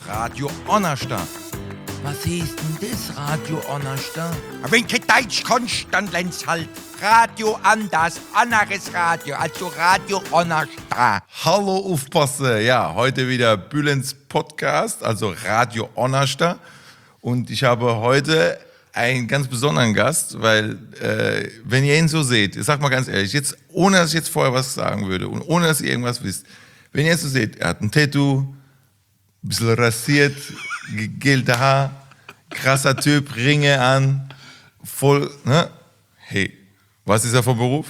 Radio Onnerstadt. Was hieß denn das, Radio Onnerstadt? Wenn du Deutsch kannst, dann lernst halt Radio anders, anderes Radio, also Radio Onnerstadt. Hallo aufpasse, ja, heute wieder Bülents Podcast, also Radio Onnerstadt. Und ich habe heute einen ganz besonderen Gast, weil, wenn ihr ihn so seht, ich sag mal ganz ehrlich, jetzt, ohne dass ich jetzt vorher was sagen würde und ohne dass ihr irgendwas wisst, wenn ihr ihn so seht, er hat ein Tattoo, ein bisschen rasiert, gegelte Haar, krasser Typ, Ringe an, voll, ne? Hey, was ist er vom Beruf?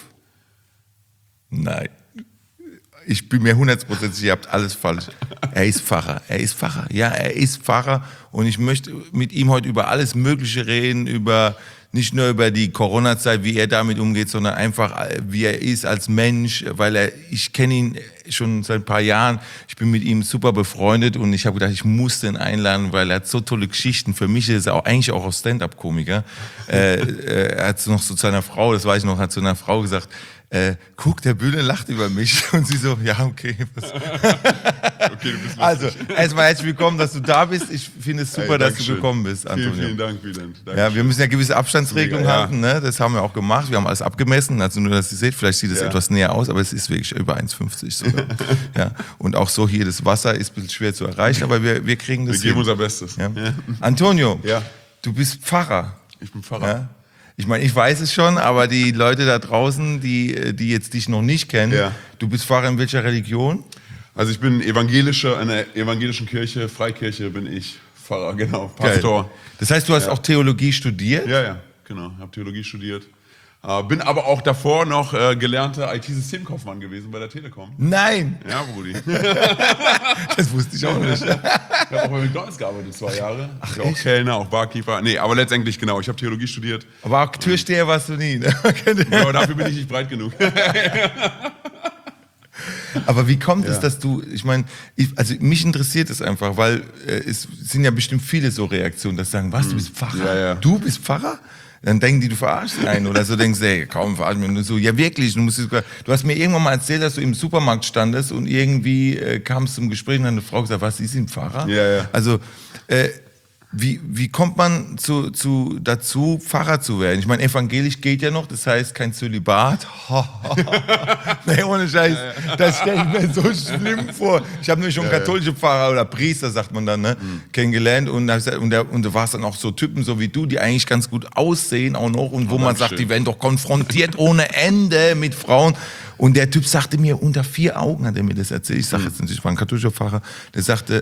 Nein. Ich bin mir 100% sicher, ihr habt alles falsch. Er ist Pfarrer. Ja, er ist Pfarrer. Und ich möchte mit ihm heute über alles Mögliche reden, nicht nur über die Corona-Zeit, wie er damit umgeht, sondern einfach, wie er ist als Mensch, weil ich kenne ihn schon seit ein paar Jahren. Ich bin mit ihm super befreundet und ich habe gedacht, ich muss den einladen, weil er hat so tolle Geschichten. Für mich ist er eigentlich auch Stand-up-Komiker. Er hat noch zu seiner Frau, das weiß ich noch, hat zu einer Frau gesagt, guck, der Bühne lacht über mich. Und sie so, ja, okay. Okay, du bist also, erstmal herzlich willkommen, dass du da bist. Ich finde es super, dass du gekommen bist, Antonio. Vielen Dank, Bülent. Ja, wir müssen ja gewisse Abstandsregelungen Mega, halten, ne? Das haben wir auch gemacht. Wir haben alles abgemessen. Also nur, dass ihr seht, vielleicht sieht es etwas näher aus, aber es ist wirklich über 1,50 sogar. Ja. Und auch so hier, das Wasser ist ein bisschen schwer zu erreichen, aber wir kriegen das hin. Wir geben unser Bestes. Ja. Antonio, Ja. du bist Pfarrer. Ich bin Pfarrer. Ja? Ich meine, ich weiß es schon, aber die Leute da draußen, die jetzt dich noch nicht kennen, Ja. du bist Pfarrer in welcher Religion? Also ich bin in einer evangelischen Kirche, Freikirche bin ich Pfarrer, genau, Pastor. Geil. Das heißt, du hast auch Theologie studiert? Ja, genau, habe Theologie studiert. Bin aber auch davor noch gelernter IT-Systemkaufmann gewesen bei der Telekom. Nein, Ja, Brudi. das wusste ich auch nicht. Ich habe auch bei McDonalds gearbeitet, 2 Jahre. Ich war auch Kellner, auch Barkeeper. Nee, aber letztendlich, genau, ich habe Theologie studiert. Aber auch Türsteher warst du nie. Ne? Aber dafür bin ich nicht breit genug. Aber wie kommt es, dass du, ich meine, also mich interessiert es einfach, weil es sind ja bestimmt viele so Reaktionen, dass sagen, was, du bist Pfarrer? Ja, ja. Du bist Pfarrer? Dann denken die, du verarschst einen oder so, denkst du, ey, kaum verarschen mich. Und so, ja wirklich, du hast mir irgendwann mal erzählt, dass du im Supermarkt standest und irgendwie kamst zum Gespräch und dann hat eine Frau gesagt, was, ist ein Pfarrer? Ja. Also, wie kommt man dazu, Pfarrer zu werden? Ich meine, evangelisch geht ja noch, das heißt kein Zölibat. Nee, ohne Scheiß, das stelle ich mir so schlimm vor. Ich habe nämlich schon katholische Pfarrer oder Priester, sagt man dann, ne, kennengelernt und du warst dann auch so Typen, so wie du, die eigentlich ganz gut aussehen auch noch und wo man sagt, die werden doch konfrontiert ohne Ende mit Frauen. Und der Typ sagte mir, unter 4 Augen hat er mir das erzählt, ich sage jetzt natürlich, ich war ein katholischer Pfarrer, der sagte,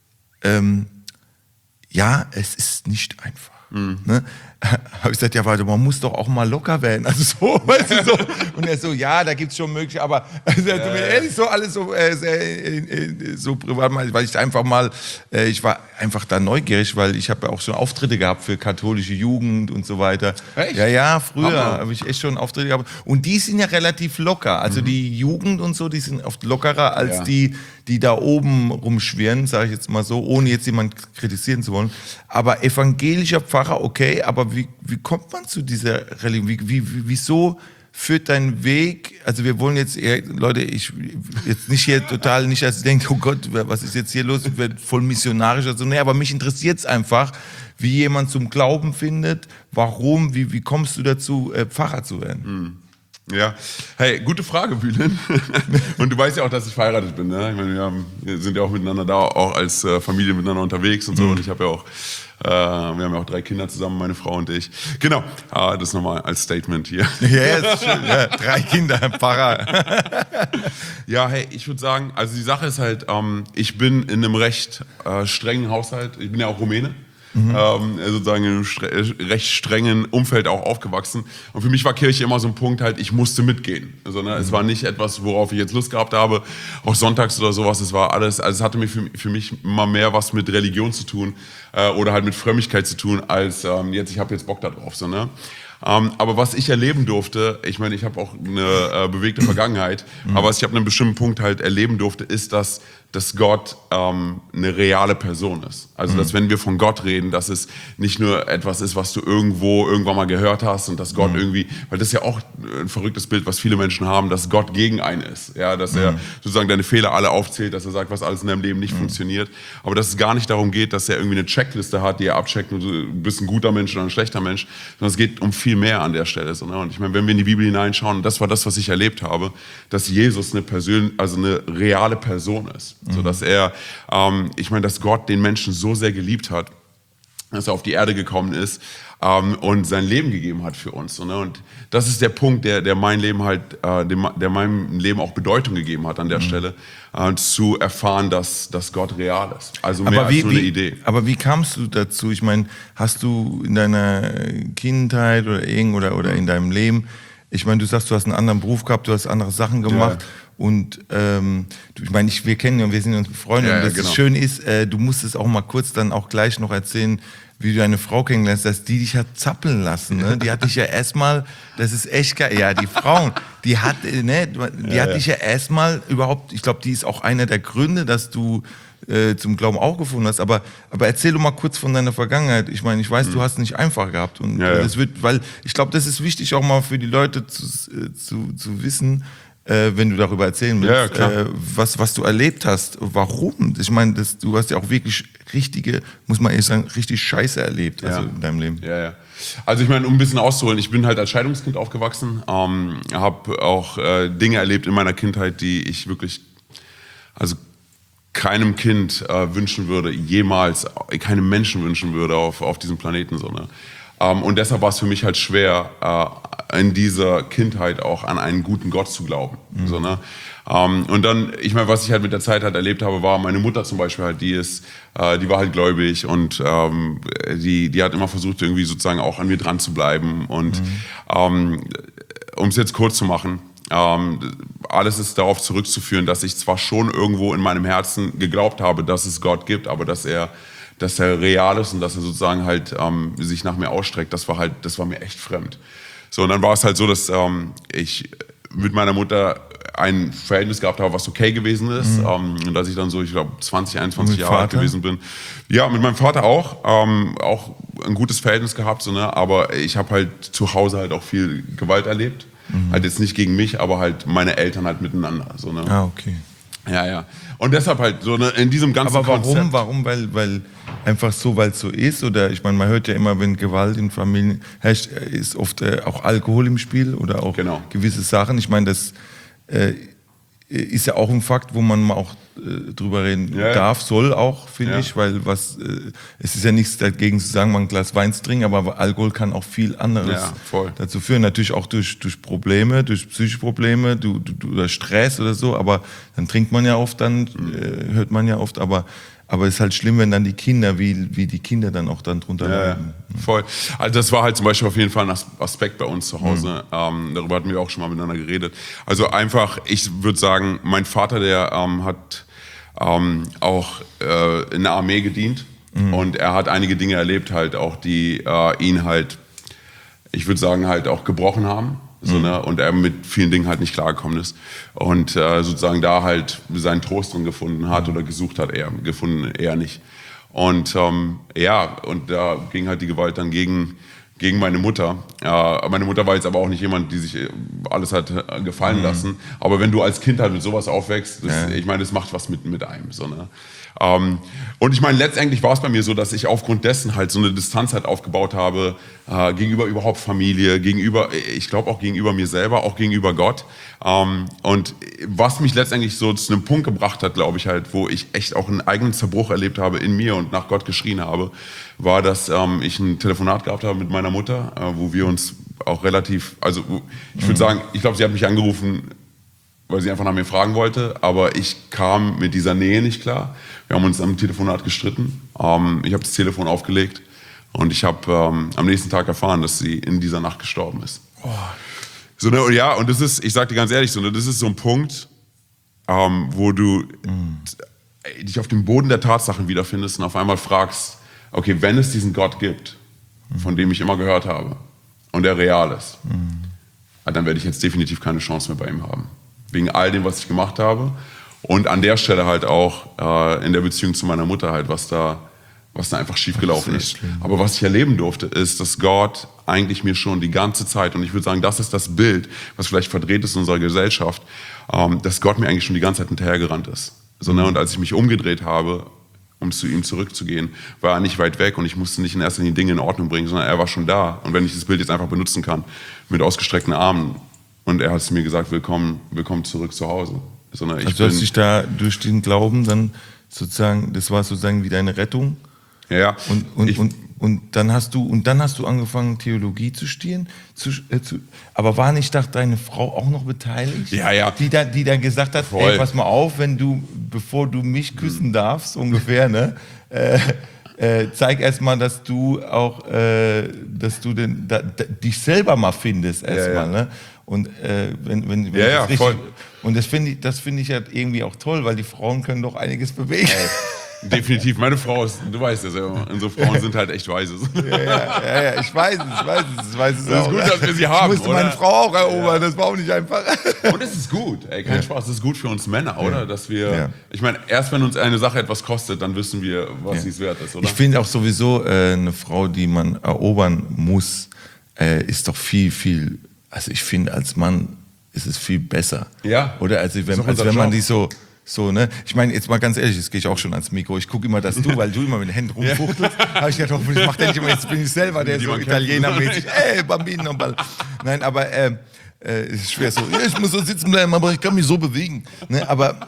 ja, es ist nicht einfach. Ne? Habe ich gesagt, ja, warte, man muss doch auch mal locker werden. Also so, weißt du, so. Und er so, ja, da gibt's schon mögliche, aber also, mir ehrlich so alles so, so privat, weil ich einfach mal, ich war einfach da neugierig, weil ich habe ja auch schon Auftritte gehabt für katholische Jugend und so weiter. Echt? Ja, früher habe ich echt schon Auftritte gehabt. Und die sind ja relativ locker. Also die Jugend und so, die sind oft lockerer als die da oben rumschwirren, sage ich jetzt mal so, ohne jetzt jemanden kritisieren zu wollen. Aber evangelischer Pfarrer, okay, aber wie kommt man zu dieser Religion? Wieso führt dein Weg, also wir wollen jetzt, Leute, ich jetzt nicht hier total, nicht als ihr denkt, oh Gott, was ist jetzt hier los, ich werde voll missionarisch oder so, nee, aber mich interessiert es einfach, wie jemand zum Glauben findet, warum, wie kommst du dazu, Pfarrer zu werden? Ja, hey, gute Frage, Bülent. Und du weißt ja auch, dass ich verheiratet bin. Ne? Ich meine, wir sind ja auch miteinander da, auch als Familie miteinander unterwegs und so. Und ich habe ja auch, wir haben ja auch 3 Kinder zusammen, meine Frau und ich. Genau, das nochmal als Statement hier. Ja, ist schön, ja, 3 Kinder, Pfarrer. Ja, hey, ich würde sagen, also die Sache ist halt, ich bin in einem recht strengen Haushalt. Ich bin ja auch Rumäne. Sozusagen in einem recht strengen Umfeld auch aufgewachsen. Und für mich war Kirche immer so ein Punkt halt, ich musste mitgehen. Also, ne, es war nicht etwas, worauf ich jetzt Lust gehabt habe, auch sonntags oder sowas, es war alles, also es hatte für mich immer mehr was mit Religion zu tun oder halt mit Frömmigkeit zu tun, als ich habe jetzt Bock da drauf. So, ne? Aber was ich erleben durfte, ich meine, ich habe auch eine bewegte Vergangenheit, aber was ich ab einem bestimmten Punkt halt erleben durfte, ist, dass Gott eine reale Person ist. Also, dass wenn wir von Gott reden, dass es nicht nur etwas ist, was du irgendwann mal gehört hast und dass Gott irgendwie, weil das ist ja auch ein verrücktes Bild, was viele Menschen haben, dass Gott gegen einen ist. Ja, dass er sozusagen deine Fehler alle aufzählt, dass er sagt, was alles in deinem Leben nicht funktioniert. Aber dass es gar nicht darum geht, dass er irgendwie eine Checkliste hat, die er abcheckt und du bist ein guter Mensch oder ein schlechter Mensch, sondern es geht um viel mehr an der Stelle. So, ne? Und ich meine, wenn wir in die Bibel hineinschauen, und das war das, was ich erlebt habe, dass Jesus eine reale Person ist. So dass er, dass Gott den Menschen so sehr geliebt hat, dass er auf die Erde gekommen ist und sein Leben gegeben hat für uns. So, ne? Und das ist der Punkt, der mein Leben halt, der meinem Leben auch Bedeutung gegeben hat an der Stelle, zu erfahren, dass Gott real ist. Also mehr als nur eine Idee. Aber wie kamst du dazu? Ich meine, hast du in deiner Kindheit oder in deinem Leben, ich meine, du sagst, du hast einen anderen Beruf gehabt, du hast andere Sachen gemacht. Ja. Und ich meine, wir kennen ja, wir sind uns befreundet. Und das Schöne ist, du musst es auch mal kurz dann auch gleich noch erzählen, wie du eine Frau kennenlernst, dass die dich hat zappeln lassen. Ne? Die hat dich ja erstmal, das ist echt geil. Ja, die Frauen, die hat dich ja erstmal überhaupt, ich glaube, die ist auch einer der Gründe, dass du zum Glauben auch gefunden hast. Aber erzähl doch mal kurz von deiner Vergangenheit. Ich meine, ich weiß, du hast es nicht einfach gehabt. Und das wird, weil ich glaube, das ist wichtig auch mal für die Leute zu wissen, wenn du darüber erzählen willst, was du erlebt hast, warum. Ich meine, du hast ja auch wirklich muss man ehrlich sagen, richtig Scheiße erlebt in deinem Leben. Ja. Also ich meine, um ein bisschen auszuholen, ich bin halt als Scheidungskind aufgewachsen, habe auch Dinge erlebt in meiner Kindheit, die ich wirklich, also keinem Kind wünschen würde, jemals, keinem Menschen wünschen würde auf diesem Planeten. So, ne? Und deshalb war es für mich halt schwer, in dieser Kindheit auch an einen guten Gott zu glauben. So, ne? Und dann, ich meine, was ich halt mit der Zeit halt erlebt habe, war meine Mutter zum Beispiel halt, die war halt gläubig und die hat immer versucht, irgendwie sozusagen auch an mir dran zu bleiben. Und um es jetzt kurz zu machen, alles ist darauf zurückzuführen, dass ich zwar schon irgendwo in meinem Herzen geglaubt habe, dass es Gott gibt, aber dass er real ist und dass er sozusagen halt sich nach mir ausstreckt, das war mir echt fremd. So, und dann war es halt so, dass ich mit meiner Mutter ein Verhältnis gehabt habe, was okay gewesen ist. Und dass ich dann so, ich glaube, 20, 21 Jahre alt gewesen bin. Ja, mit meinem Vater auch ein gutes Verhältnis gehabt, so, ne? Aber ich habe halt zu Hause halt auch viel Gewalt erlebt. Halt jetzt nicht gegen mich, aber halt meine Eltern halt miteinander. So, ne? Ah, okay. Ja. Und deshalb halt so in diesem ganzen Konzept. Warum? Weil einfach so, weil es so ist? Oder ich meine, man hört ja immer, wenn Gewalt in Familien herrscht, ist oft auch Alkohol im Spiel oder auch gewisse Sachen. Ich meine, das ist ja auch ein Fakt, wo man mal auch drüber reden darf, soll auch, finde ich, weil es ist ja nichts dagegen zu sagen, man ein Glas Wein zu trinken, aber Alkohol kann auch viel anderes dazu führen. Natürlich auch durch Probleme, durch psychische Probleme, oder Stress oder so, aber dann trinkt man ja oft, hört man ja oft, aber es ist halt schlimm, wenn dann die Kinder, wie die Kinder dann auch dann drunter leiden. Voll. Also das war halt zum Beispiel auf jeden Fall ein Aspekt bei uns zu Hause. Darüber hatten wir auch schon mal miteinander geredet. Also einfach, ich würde sagen, mein Vater, der hat auch in der Armee gedient. Und er hat einige Dinge erlebt halt auch, die ihn halt, ich würde sagen, halt auch gebrochen haben. So, ne? Und er mit vielen Dingen halt nicht klargekommen ist und sozusagen da halt seinen Trost drin gefunden hat oder gesucht hat, eher nicht. Und und da ging halt die Gewalt dann gegen meine Mutter. Meine Mutter war jetzt aber auch nicht jemand, die sich alles hat gefallen lassen. Aber wenn du als Kind halt mit sowas aufwächst, ich meine, das macht was mit einem. So, ne? Und ich meine, letztendlich war es bei mir so, dass ich aufgrund dessen halt so eine Distanz halt aufgebaut habe gegenüber überhaupt Familie, ich glaube auch gegenüber mir selber, auch gegenüber Gott. Und was mich letztendlich so zu einem Punkt gebracht hat, glaube ich halt, wo ich echt auch einen eigenen Zerbruch erlebt habe in mir und nach Gott geschrien habe, war, dass ich ein Telefonat gehabt habe mit meiner Mutter, wo wir uns auch relativ, also ich würde sagen, ich glaube, sie hat mich angerufen, weil sie einfach nach mir fragen wollte, aber ich kam mit dieser Nähe nicht klar. Wir haben uns am Telefonat gestritten. Ich habe das Telefon aufgelegt und ich habe am nächsten Tag erfahren, dass sie in dieser Nacht gestorben ist. Oh. So, ne, und das ist, ich sage dir ganz ehrlich, das ist so ein Punkt, wo du dich auf dem Boden der Tatsachen wiederfindest und auf einmal fragst, okay, wenn es diesen Gott gibt, von dem ich immer gehört habe, und der real ist, dann werde ich jetzt definitiv keine Chance mehr bei ihm haben. Wegen all dem, was ich gemacht habe. Und an der Stelle halt auch in der Beziehung zu meiner Mutter halt, was da einfach schiefgelaufen ist. Aber was ich erleben durfte, ist, dass Gott eigentlich mir schon die ganze Zeit, und ich würde sagen, das ist das Bild, was vielleicht verdreht ist in unserer Gesellschaft, dass Gott mir eigentlich schon die ganze Zeit hinterhergerannt ist. So, ne? Und als ich mich umgedreht habe, um zu ihm zurückzugehen, war er nicht weit weg und ich musste nicht in erster Linie Dinge in Ordnung bringen, sondern er war schon da. Und wenn ich das Bild jetzt einfach benutzen kann, mit ausgestreckten Armen, und er hat es mir gesagt, willkommen zurück zu Hause. Sondern also du hast dich da durch den Glauben dann sozusagen, das war sozusagen wie deine Rettung. Ja. Und dann hast du angefangen, Theologie zu studieren. Aber war nicht deine Frau auch noch beteiligt? Ja. Die dann gesagt hat, ey, pass mal auf, bevor du mich küssen darfst, ungefähr, ne? Zeig erstmal, dass du auch, dich selber mal findest erstmal, ne? Und wenn das richtig, voll. Und das finde ich ja irgendwie auch toll, weil die Frauen können doch einiges bewegen. Definitiv, meine Frau ist, du weißt es ja, unsere Frauen sind halt echt weise. Ja, ich weiß es Das ist gut, dass wir sie haben, ich musste meine Frau auch erobern, das war auch nicht einfach. Und es ist gut, kein Spaß, es ist gut für uns Männer, oder? Dass wir, ich meine, erst wenn uns eine Sache etwas kostet, dann wissen wir, was sie es wert ist, oder? Ich finde auch sowieso, eine Frau, die man erobern muss, ist doch viel, also ich finde, als Mann ist es viel besser. Ja. Oder als wenn man die so, ne? Ich meine, jetzt mal ganz ehrlich, jetzt gehe ich auch schon ans Mikro. Ich gucke immer, weil du immer mit den Händen rumfuchtelst. Habe ich gedacht, hoffentlich macht der nicht immer, jetzt bin ich selber, der so Italiener-mäßig, ey, Bambino, Ball. Nein, aber ist schwer so, ich muss so sitzen bleiben, aber ich kann mich so bewegen. Ne? Aber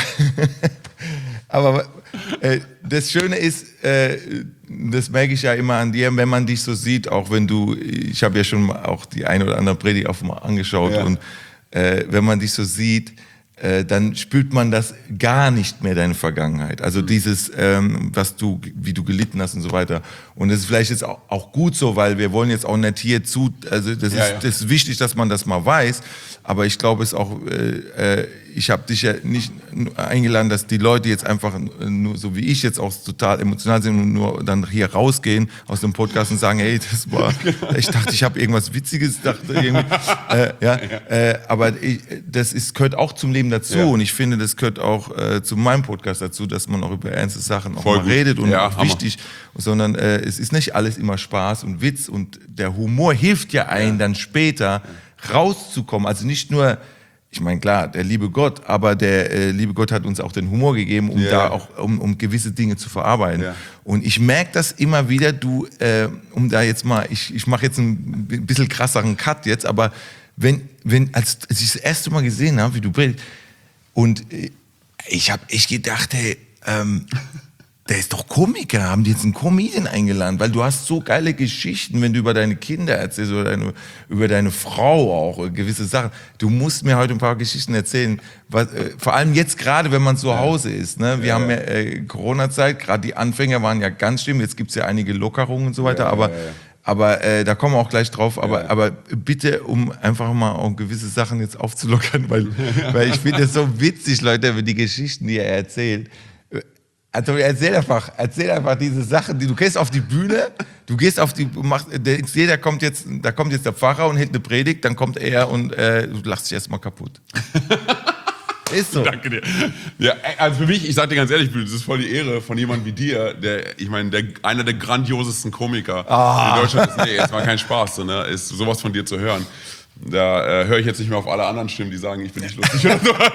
das Schöne ist, das merke ich ja immer an dir, wenn man dich so sieht, auch wenn ich habe ja schon auch die eine oder andere Predigt auch mal angeschaut und wenn man dich so sieht, dann spürt man das gar nicht mehr, deine Vergangenheit. Also dieses, wie du gelitten hast und so weiter. Und das ist vielleicht jetzt auch gut so, weil wir wollen jetzt auch nicht hier das ist wichtig, dass man das mal weiß. Aber ich glaube es auch, ich habe dich ja nicht eingeladen, dass die Leute jetzt einfach nur, so wie ich jetzt auch total emotional sind und nur dann hier rausgehen aus dem Podcast und sagen, hey, ich dachte, ich habe irgendwas Witziges, aber gehört auch zum Leben dazu und ich finde, das gehört auch zu meinem Podcast dazu, dass man auch über ernste Sachen auch mal redet und auch wichtig, sondern es ist nicht alles immer Spaß und Witz und der Humor hilft ja einem dann später rauszukommen, also nicht nur, ich meine, klar, der liebe Gott, aber der liebe Gott hat uns auch den Humor gegeben, um da auch, um gewisse Dinge zu verarbeiten. Ja. Und ich merke das immer wieder, um da jetzt mal, ich mache jetzt einen bisschen krasseren Cut jetzt, aber als ich das erste Mal gesehen habe, wie du predigst, und ich habe echt gedacht, hey, der ist doch Komiker, haben die jetzt einen Comedian eingeladen, weil du hast so geile Geschichten, wenn du über deine Kinder erzählst oder über deine Frau auch, gewisse Sachen. Du musst mir heute ein paar Geschichten erzählen, vor allem jetzt gerade, wenn man zu Hause ist. Ne? Wir haben ja Corona-Zeit, gerade die Anfänger waren ja ganz schlimm, jetzt gibt es ja einige Lockerungen und so weiter, aber da kommen wir auch gleich drauf. Aber bitte, um einfach mal auch gewisse Sachen jetzt aufzulockern, weil ich finde es so witzig, Leute, über die Geschichten, die er erzählt. Also erzähl einfach diese Sachen, du gehst auf die Bühne, da kommt jetzt der Pfarrer und hält eine Predigt, dann kommt er und du lachst dich erstmal kaputt. Ist so. Danke dir. Ja, also für mich, ich sag dir ganz ehrlich, das ist voll die Ehre von jemandem wie dir, einer der grandiosesten Komiker in Deutschland ist. Nee, jetzt mal kein Spaß, ne? Ist sowas von dir zu hören. Da höre ich jetzt nicht mehr auf alle anderen Stimmen, die sagen, ich bin nicht lustig oder so.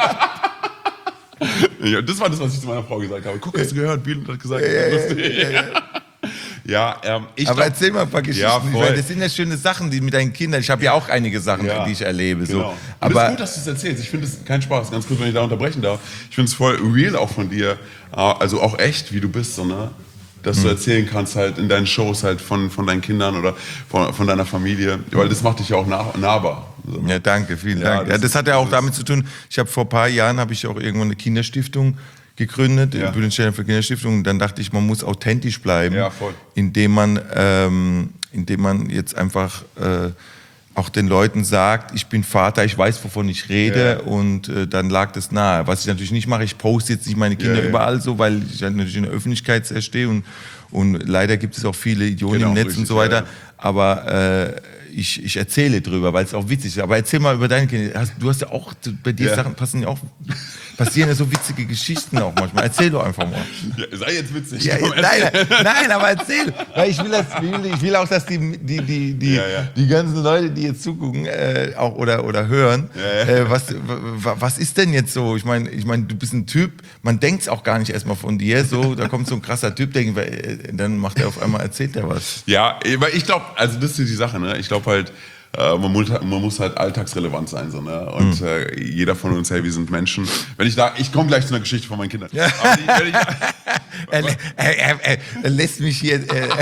Ja, das war das, was ich zu meiner Frau gesagt habe. Guck, hast du gehört? Bülent hat gesagt, aber erzähl mal ein paar Geschichten, weil das sind ja schöne Sachen, die mit deinen Kindern, ich habe ja auch einige Sachen, die ich erlebe. Genau. So. Aber es ist gut, dass du es erzählst. Ich finde es kein Spaß, ganz kurz, wenn ich da unterbrechen darf. Ich finde es voll real auch von dir, also auch echt, wie du bist, so, ne? Dass du erzählen kannst halt in deinen Shows halt von deinen Kindern oder von deiner Familie, weil das macht dich ja auch nahbar. So. Ja, danke, vielen Dank. Das hat ja auch damit zu tun, vor ein paar Jahren habe ich auch irgendwann eine Kinderstiftung gegründet, Bülent Sterner für Kinderstiftung, und dann dachte ich, man muss authentisch bleiben, indem man jetzt einfach auch den Leuten sagt, ich bin Vater, ich weiß, wovon ich rede und dann lag das nahe. Was ich natürlich nicht mache, ich poste jetzt nicht meine Kinder überall so, weil ich halt natürlich in der Öffentlichkeit stehe und leider gibt es auch viele Idioten im Netz und so weiter, aber ich erzähle drüber, weil es auch witzig ist. Aber erzähl mal über deine Kinder. Du hast ja auch, bei dir Sachen passieren ja so witzige Geschichten auch manchmal. Erzähl doch einfach mal. Ja, sei jetzt witzig. Ja, nein, aber erzähl. Weil ich will auch, dass die ganzen Leute, die jetzt zugucken auch oder hören, was ist denn jetzt so? Ich meine, du bist ein Typ, man denkt es auch gar nicht erstmal von dir, so, da kommt so ein krasser Typ, dann macht er auf einmal, erzählt er was. Ja, weil ich glaube, also das ist die Sache, ne? Ich glaube halt, man muss halt alltagsrelevant sein, so, ne? Und jeder von uns, hey, wir sind Menschen. Ich komme gleich zu einer Geschichte von meinen Kindern. Ja. Er lässt mich hier.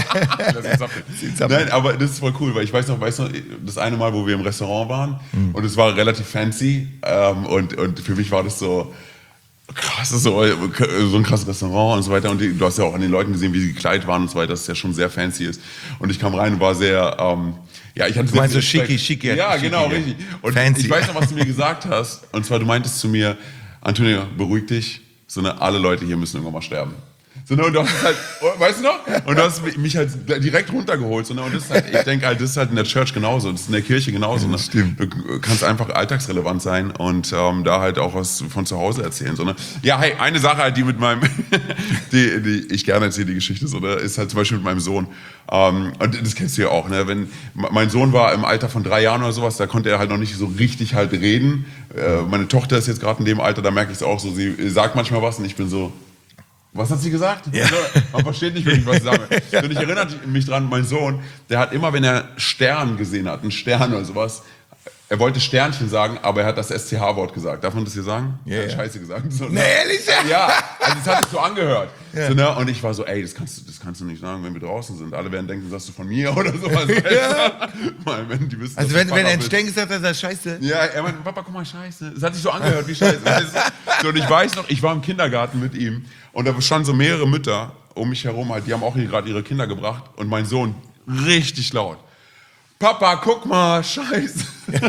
Nein, aber das ist voll cool, weil ich weiß noch, das eine Mal, wo wir im Restaurant waren und es war relativ fancy und für mich war das so krass, so ein krasses Restaurant und so weiter. Und du hast ja auch an den Leuten gesehen, wie sie gekleidet waren und so weiter, dass es ja schon sehr fancy ist. Und ich kam rein und war sehr, ich hatte du meinst so schicki. Ja, genau, richtig. Und fancy. Ich weiß noch, was du mir gesagt hast. Und zwar, du meintest zu mir, Antonio, beruhig dich, so, ne, alle Leute hier müssen irgendwann mal sterben. So, ne, und du hast halt, weißt du noch? Und du hast mich halt direkt runtergeholt. So, ne, und das ist halt, ich denke halt, das ist halt in der Church genauso, das ist in der Kirche genauso. Ne? Stimmt. Du kannst einfach alltagsrelevant sein und da halt auch was von zu Hause erzählen. So, ne? Ja, hey, eine Sache halt, die mit meinem, die ich gerne erzähle, die Geschichte, so, ne, ist halt zum Beispiel mit meinem Sohn. Und das kennst du ja auch, ne? Wenn mein Sohn war im Alter von 3 Jahren oder sowas, da konnte er halt noch nicht so richtig halt reden. Meine Tochter ist jetzt gerade in dem Alter, da merke ich es auch so, sie sagt manchmal was und ich bin so, was hat sie gesagt? Ja. Man versteht nicht wirklich, was sie sagen. Und ich erinnere mich dran, mein Sohn, der hat immer, wenn er Stern gesehen hat, einen Stern oder sowas, er wollte Sternchen sagen, aber er hat das SCH-Wort gesagt. Darf man das hier sagen? Ja, ja. Scheiße gesagt. So, ne? Ehrlich? Ja, also das hat sich so angehört. Ja. So, ne? Und ich war so, ey, das kannst du nicht sagen, wenn wir draußen sind. Alle werden denken, das hast du von mir oder sowas. Ja. Weil, wenn die wissen, also wenn er ein Stern gesagt hat, das ist Scheiße. Ja, er meinte, Papa, guck mal, Scheiße. Es hat sich so angehört wie Scheiße. So, und ich weiß noch, ich war im Kindergarten mit ihm und da standen so mehrere Mütter um mich herum, halt, die haben auch gerade ihre Kinder gebracht und mein Sohn richtig laut. Papa, guck mal, Scheiße.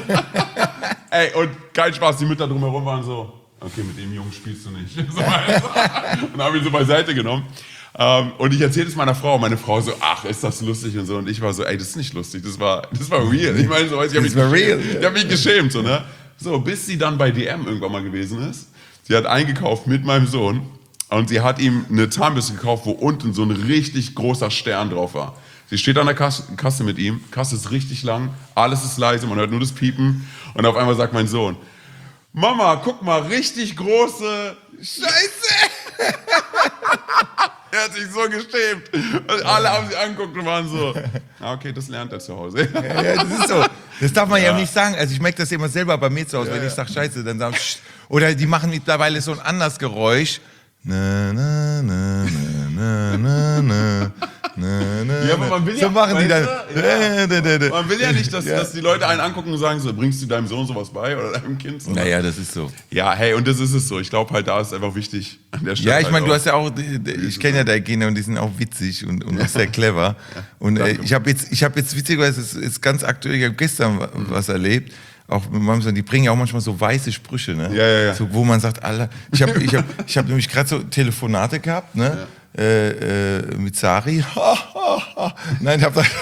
Ey, und kein Spaß, die Mütter drumherum waren so, okay, mit dem Jungen spielst du nicht. So, und habe ihn so beiseite genommen. Und ich erzähle es meiner Frau. Meine Frau so, ach, ist das lustig und so. Und ich war so, ey, das ist nicht lustig, das war real. Ich meine, so, ich habe mich geschämt. So, ne? So, bis sie dann bei DM irgendwann mal gewesen ist. Sie hat eingekauft mit meinem Sohn und sie hat ihm eine Zahnbürste gekauft, wo unten so ein richtig großer Stern drauf war. Sie steht an der Kasse mit ihm, Kasse ist richtig lang, alles ist leise, man hört nur das Piepen und auf einmal sagt mein Sohn, Mama, guck mal, richtig große Scheiße. Er hat sich so geschämt und alle haben sie angeguckt und waren so, okay, das lernt er zu Hause. Ja, das ist so. Das darf man ja nicht sagen. Also ich merke das immer selber bei mir zu Hause, wenn ich sage Scheiße, dann sagen oder die machen mittlerweile so ein anderes Geräusch. Na, na, na, na, na, na. Ja, aber man will so ja, machen die dann. Man will ja nicht, dass die Leute einen angucken und sagen so, bringst du deinem Sohn sowas bei oder deinem Kind? So. Naja, das ist so. Ja, hey, und das ist es so. Ich glaube halt, da ist einfach wichtig an der Stelle. Ja, ich meine, halt du hast ja auch, ich kenne ja deine Kinder und die sind auch witzig und auch sehr clever. Und ich habe jetzt witzigerweise, es ist ganz aktuell, ich habe gestern was erlebt. Auch mit meinem Sohn, die bringen ja auch manchmal so weiße Sprüche, ne? Ja. So, wo man sagt, Alter, ich hab nämlich gerade so Telefonate gehabt, ne? Ja. Mit Sari. Nein, ich hab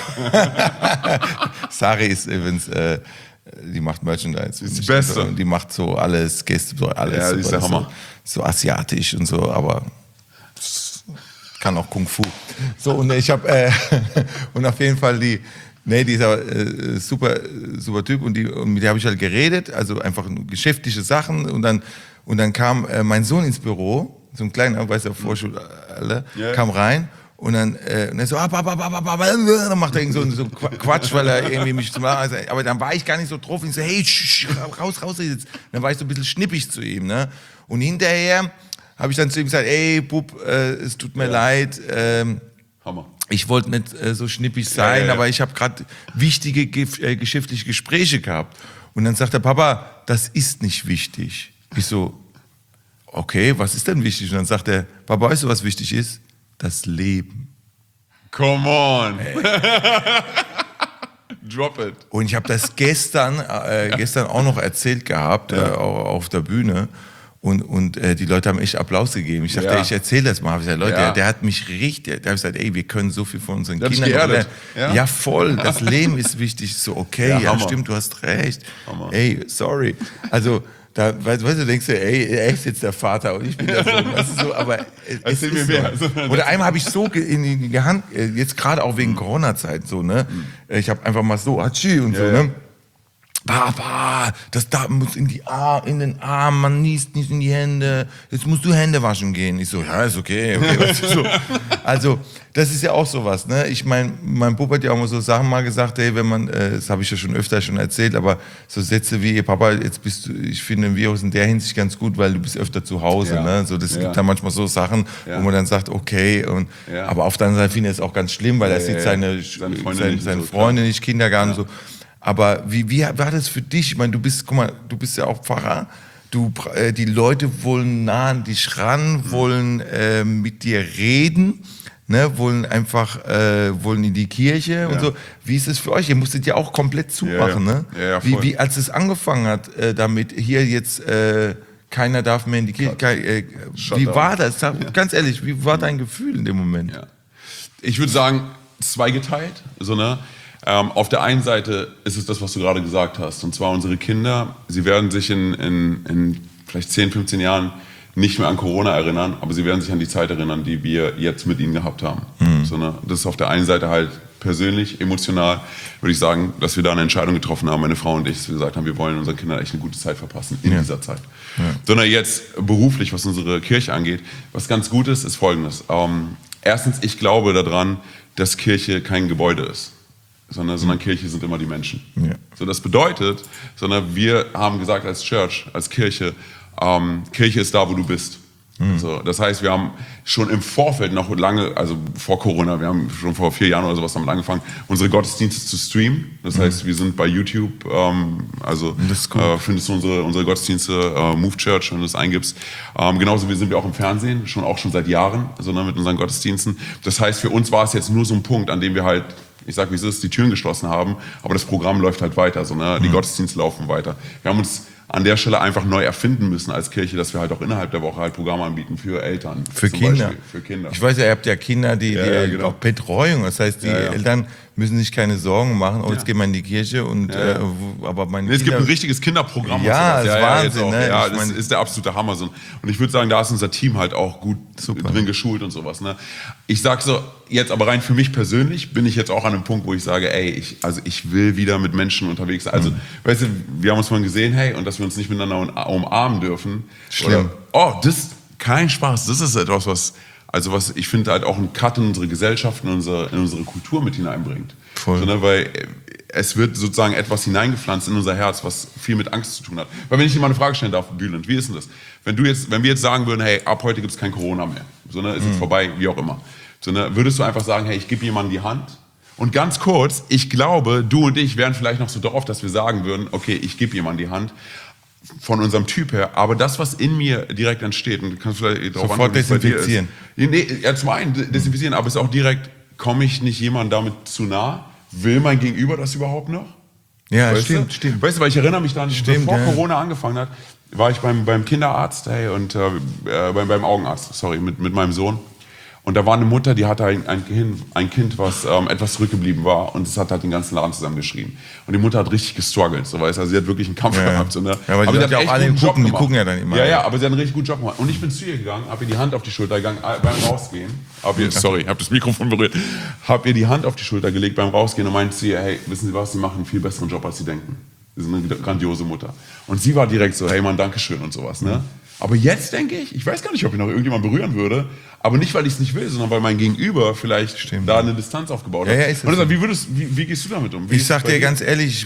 Sari ist übrigens, die macht Merchandise. Ist die Beste. Und die macht so alles, Gäste, so alles. Ja, die ist der Hammer. So asiatisch und so, aber kann auch Kung Fu. So, und ich habe, und auf jeden Fall die ist aber super Typ und mit der habe ich halt geredet, also einfach geschäftliche Sachen und dann kam mein Sohn ins Büro, so ein kleiner, weißt du, Vorschule, kam rein und dann er so, dann macht er so Quatsch, weil er irgendwie mich zum Lachen, aber dann war ich gar nicht so drauf und ich so, hey, raus jetzt. Dann war ich so ein bisschen schnippig zu ihm, ne? Und hinterher habe ich dann zu ihm gesagt, ey, Bub, es tut mir leid, Hammer. Ich wollte nicht so schnippig sein, aber ich habe gerade wichtige geschäftliche Gespräche gehabt. Und dann sagt der Papa, das ist nicht wichtig. Ich so, okay, was ist denn wichtig? Und dann sagt er, Papa, weißt du, was wichtig ist? Das Leben. Come on. Drop it. Und ich habe das gestern auch noch erzählt gehabt, auch auf der Bühne. Und die Leute haben echt Applaus gegeben. Ich dachte, ich erzähle das mal. Hab ich gesagt, Leute, der hat mich richtig, da habe ich gesagt, ey, wir können so viel von unseren Kindern. Ja, voll, das Leben ist wichtig. So, okay, ja stimmt, du hast recht. Hammer. Ey, sorry. Also, da, weißt du, denkst du, ey, er ist jetzt der Vater und ich bin der Sohn. Weißt du, so, aber es ist so. Oder einmal habe ich so in die Hand, jetzt gerade auch wegen Corona-Zeit, so, ne? Ich habe einfach mal so, Hatschi und so, ne? Papa, das da muss in den Arm, man niest nicht in die Hände, jetzt musst du Hände waschen gehen. Ich so, ja, ist okay. Weißt du, so. Also, das ist ja auch sowas, ne? Ich meine, mein Papa hat ja auch mal so Sachen mal gesagt, ey, wenn man, das habe ich ja schon öfter erzählt, aber so Sätze wie, Papa, jetzt bist du, ich finde wir in der Hinsicht ganz gut, weil du bist öfter zu Hause, ne? So, das gibt da manchmal so Sachen, wo man dann sagt, okay, und, aber auf der anderen Seite finde ich es auch ganz schlimm, weil er sieht seine Freunde nicht, Kindergarten so. Aber wie war das für dich? Ich meine, guck mal, du bist ja auch Pfarrer. Die Leute wollen nah an dich ran, wollen mit dir reden, ne? Wollen in die Kirche und so. Wie ist es für euch? Ihr musstet ja auch komplett zumachen, ne? Ja, wie als es angefangen hat, damit hier jetzt keiner darf mehr in die Kirche. Wie war das? Ganz ehrlich, wie war dein Gefühl in dem Moment? Ja. Ich würde sagen, zweigeteilt, so, ne? Auf der einen Seite ist es das, was du gerade gesagt hast, und zwar unsere Kinder, sie werden sich in vielleicht 10, 15 Jahren nicht mehr an Corona erinnern, aber sie werden sich an die Zeit erinnern, die wir jetzt mit ihnen gehabt haben. So, ne? Das ist auf der einen Seite halt persönlich, emotional, würde ich sagen, dass wir da eine Entscheidung getroffen haben, meine Frau und ich, dass wir gesagt haben, wir wollen unseren Kindern echt eine gute Zeit verpassen in dieser Zeit. Sondern jetzt beruflich, was unsere Kirche angeht, was ganz gut ist Folgendes. Erstens, ich glaube daran, dass Kirche kein Gebäude ist. Sondern Kirche sind immer die Menschen. Ja. So, das bedeutet, wir haben gesagt als Church, als Kirche, Kirche ist da, wo du bist. So, das heißt, wir haben schon im Vorfeld noch lange, also vor Corona, wir haben schon vor 4 Jahren oder sowas damit angefangen, unsere Gottesdienste zu streamen. Das heißt, wir sind bei YouTube, findest du unsere Gottesdienste, Move Church, wenn du es eingibst. Genauso sind wir auch im Fernsehen, schon seit Jahren, mit unseren Gottesdiensten. Das heißt, für uns war es jetzt nur so ein Punkt, an dem wir halt, ich sag wie es ist, die Türen geschlossen haben, aber das Programm läuft halt weiter, die Gottesdienste laufen weiter. Wir haben uns an der Stelle einfach neu erfinden müssen als Kirche, dass wir halt auch innerhalb der Woche halt Programme anbieten für Eltern. Für Kinder. Ich weiß ja, ihr habt ja Kinder, die genau. Auch Betreuung, das heißt, die Eltern müssen sich keine Sorgen machen, jetzt gehen wir in die Kirche und aber meine es gibt ein richtiges Kinderprogramm. Ja, das ist Wahnsinn. Ne? Ja, das ist der absolute Hammer. Und ich würde sagen, da ist unser Team halt auch gut drin geschult und sowas. Ne? Ich sag so, jetzt aber rein für mich persönlich bin ich jetzt auch an einem Punkt, wo ich sage, ey, ich will wieder mit Menschen unterwegs sein. Also, weißt du, wir haben uns mal gesehen, hey, und dass wir uns nicht miteinander umarmen dürfen. Schlimm. Das ist kein Spaß. Das ist etwas, was ich finde halt auch einen Cut in unsere Gesellschaft, in unsere Kultur mit hineinbringt. Voll. Weil es wird sozusagen etwas hineingepflanzt in unser Herz, was viel mit Angst zu tun hat. Weil wenn ich dir mal eine Frage stellen darf, Bülent, wie ist denn das? Wenn wir jetzt sagen würden, hey, ab heute gibt es kein Corona mehr, ist jetzt vorbei, wie auch immer. Würdest du einfach sagen, hey, ich gebe jemandem die Hand? Und ganz kurz, ich glaube, du und ich wären vielleicht noch so drauf, dass wir sagen würden, okay, ich gebe jemandem die Hand, von unserem Typ her, aber das, was in mir direkt entsteht, und du kannst vielleicht darauf sofort desinfizieren. Zum einen desinfizieren, aber es ist auch direkt, komme ich nicht jemandem damit zu nah? Will mein Gegenüber das überhaupt noch? Ja, stimmt. Weißt du, weil ich erinnere mich daran, bevor Corona angefangen hat, war ich beim Kinderarzt und beim Augenarzt, mit meinem Sohn. Und da war eine Mutter, die hatte ein Kind, was etwas zurückgeblieben war, und es hat halt den ganzen Laden zusammengeschrien. Und die Mutter hat richtig gestruggelt, so, weißt du, also sie hat wirklich einen Kampf gehabt. So, ne? Ja, aber sie hat ja auch alle gucken, die gucken ja dann immer. Ja, aber sie hat einen richtig guten Job gemacht. Und ich bin zu ihr gegangen, habe ihr die Hand auf die Schulter gegangen, beim Rausgehen. Habe das Mikrofon berührt. Habe ihr die Hand auf die Schulter gelegt beim Rausgehen und meinte zu ihr, hey, wissen Sie was, Sie machen einen viel besseren Job, als Sie denken. Sie sind eine grandiose Mutter. Und sie war direkt so, hey Mann, Dankeschön und sowas, ne? Aber jetzt denke ich weiß gar nicht, ob ich noch irgendjemand berühren würde, aber nicht, weil ich es nicht will, sondern weil mein Gegenüber vielleicht da eine Distanz aufgebaut hat. Ja, ist und wie gehst du damit um? Ich sag dir ganz ehrlich,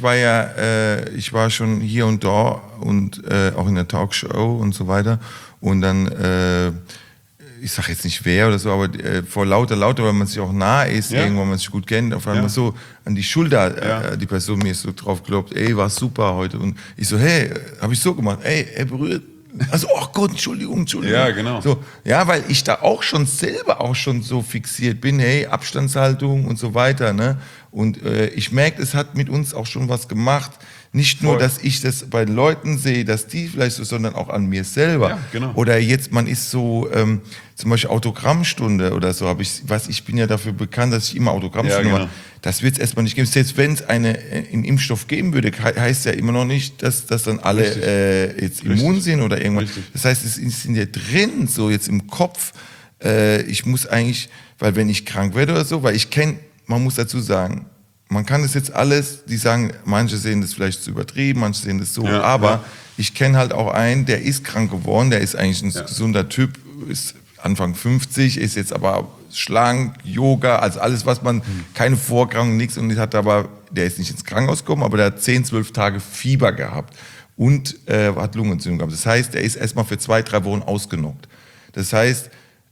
ich war schon hier und da und auch in der Talkshow und so weiter, und dann ich sag jetzt nicht wer oder so, aber vor lauter, weil man sich auch nah ist, irgendwo man sich gut kennt, auf einmal so an die Schulter, die Person mir ist so drauf geklopft, ey, war super heute, und ich so, hey, habe ich so gemacht, ey, berührt, Also, oh Gott, Entschuldigung. Ja, genau. So, ja, weil ich da auch schon selber so fixiert bin, hey, Abstandshaltung und so weiter, ne? Und ich merke, es hat mit uns auch schon was gemacht. Nicht nur, Voll. dass ich das bei Leuten sehe, dass die vielleicht so, sondern auch an mir selber. Ja, genau. Oder jetzt, man ist so, zum Beispiel Autogrammstunde oder so, ich bin ja dafür bekannt, dass ich immer Autogrammstunde Ja, genau. mache. Das wird es erstmal nicht geben. Selbst wenn es einen Impfstoff geben würde, heißt ja immer noch nicht, dass dann alle jetzt immun sind oder irgendwas. Richtig. Das heißt, es ist in dir drin, so jetzt im Kopf, ich muss eigentlich, weil wenn ich krank werde oder so, weil man muss dazu sagen, man kann das jetzt alles, die sagen, manche sehen das vielleicht zu übertrieben, manche sehen das so, Ja, aber ja. ich kenne halt auch einen, der ist krank geworden, der ist eigentlich ein gesunder Typ, ist Anfang 50, ist jetzt aber schlank, Yoga, also alles, was man, keine Vorkrankung, nichts, und der ist nicht ins Krankenhaus gekommen, aber der hat 10, 12 Tage Fieber gehabt und hat Lungenentzündung gehabt. Das heißt, er ist erstmal für 2, 3 Wochen ausgenockt. Das heißt,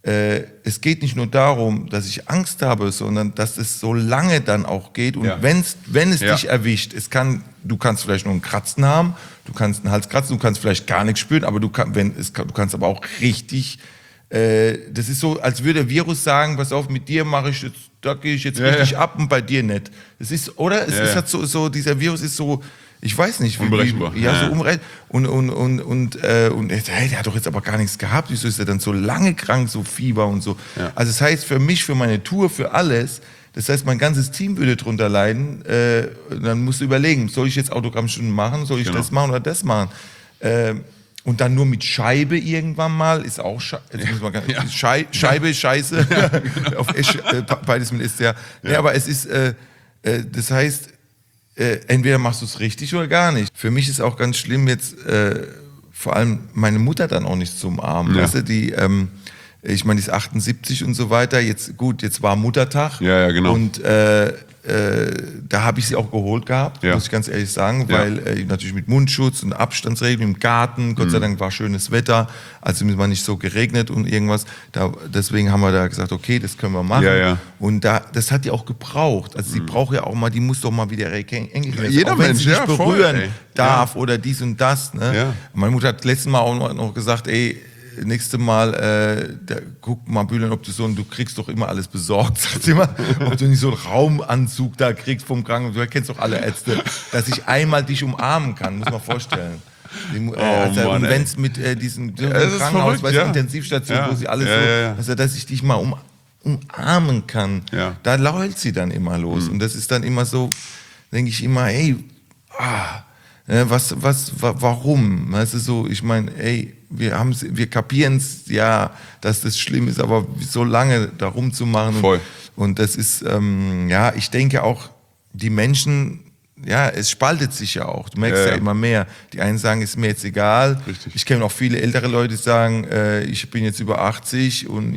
es geht nicht nur darum, dass ich Angst habe, sondern dass es so lange dann auch geht. Und Ja. wenn es Ja. dich erwischt, du kannst vielleicht nur einen Kratzen haben, du kannst einen Hals kratzen, du kannst vielleicht gar nichts spüren, aber du kannst aber auch richtig, das ist so, als würde der Virus sagen, pass auf, mit dir da gehe ich jetzt richtig ab und bei dir nicht. Es ist, oder? Es ist halt so, dieser Virus ist so, ich weiß nicht, Unberechenbar. so unberechenbar. Und hey, der hat doch jetzt aber gar nichts gehabt. Wieso ist er dann so lange krank, so Fieber und so? Ja. Also das heißt für mich, für meine Tour, für alles, das heißt, mein ganzes Team würde drunter leiden. Dann musst du überlegen, soll ich jetzt Autogrammstunden machen? Soll ich das machen oder das machen? Und dann nur mit Scheibe irgendwann mal, ist auch Scheibe, Scheiße. Auf beides mit ist ja. Nee, aber es ist, das heißt, entweder machst du es richtig oder gar nicht. Für mich ist auch ganz schlimm jetzt, vor allem meine Mutter dann auch nicht zu umarmen. Ja. Weißt du, ich meine, die ist 78 und so weiter. Jetzt war Muttertag. Ja, genau. Und da habe ich sie auch geholt gehabt, muss ich ganz ehrlich sagen, weil natürlich mit Mundschutz und Abstandsregeln im Garten, Gott sei Dank war schönes Wetter, also es war nicht so geregnet und irgendwas. Deswegen haben wir da gesagt, okay, das können wir machen. Ja, ja. Und das hat die auch gebraucht. Also sie braucht ja auch mal, die muss doch mal wieder ihre Enkel, Jeder auch wenn Mensch, sie nicht ja, voll, berühren ey. darf oder dies und das. Ne? Ja. Meine Mutter hat letztes Mal auch noch gesagt, ey, nächste Mal, guck mal, Bülent, ob du kriegst doch immer alles besorgt, sagt sie immer, ob du nicht so einen Raumanzug da kriegst vom Krankenhaus, du kennst doch alle Ärzte, dass ich einmal dich umarmen kann, muss man vorstellen. Und wenn es mit diesem Krankenhaus, verrückt, weißt du, ja. Intensivstation, Ja. wo sie alles Ja. Also, dass ich dich mal umarmen kann, Ja. da heult sie dann immer los. Und das ist dann immer so, denke ich immer, hey, warum? Weißt du, so, ich meine, ey, wir kapieren es, ja, dass das schlimm ist, aber so lange da rumzumachen. Voll. Und das ist, ich denke auch, die Menschen, ja, es spaltet sich ja auch. Du merkst ja immer mehr. Die einen sagen, ist mir jetzt egal. Richtig. Ich kenne auch viele ältere Leute, die sagen, ich bin jetzt über 80 und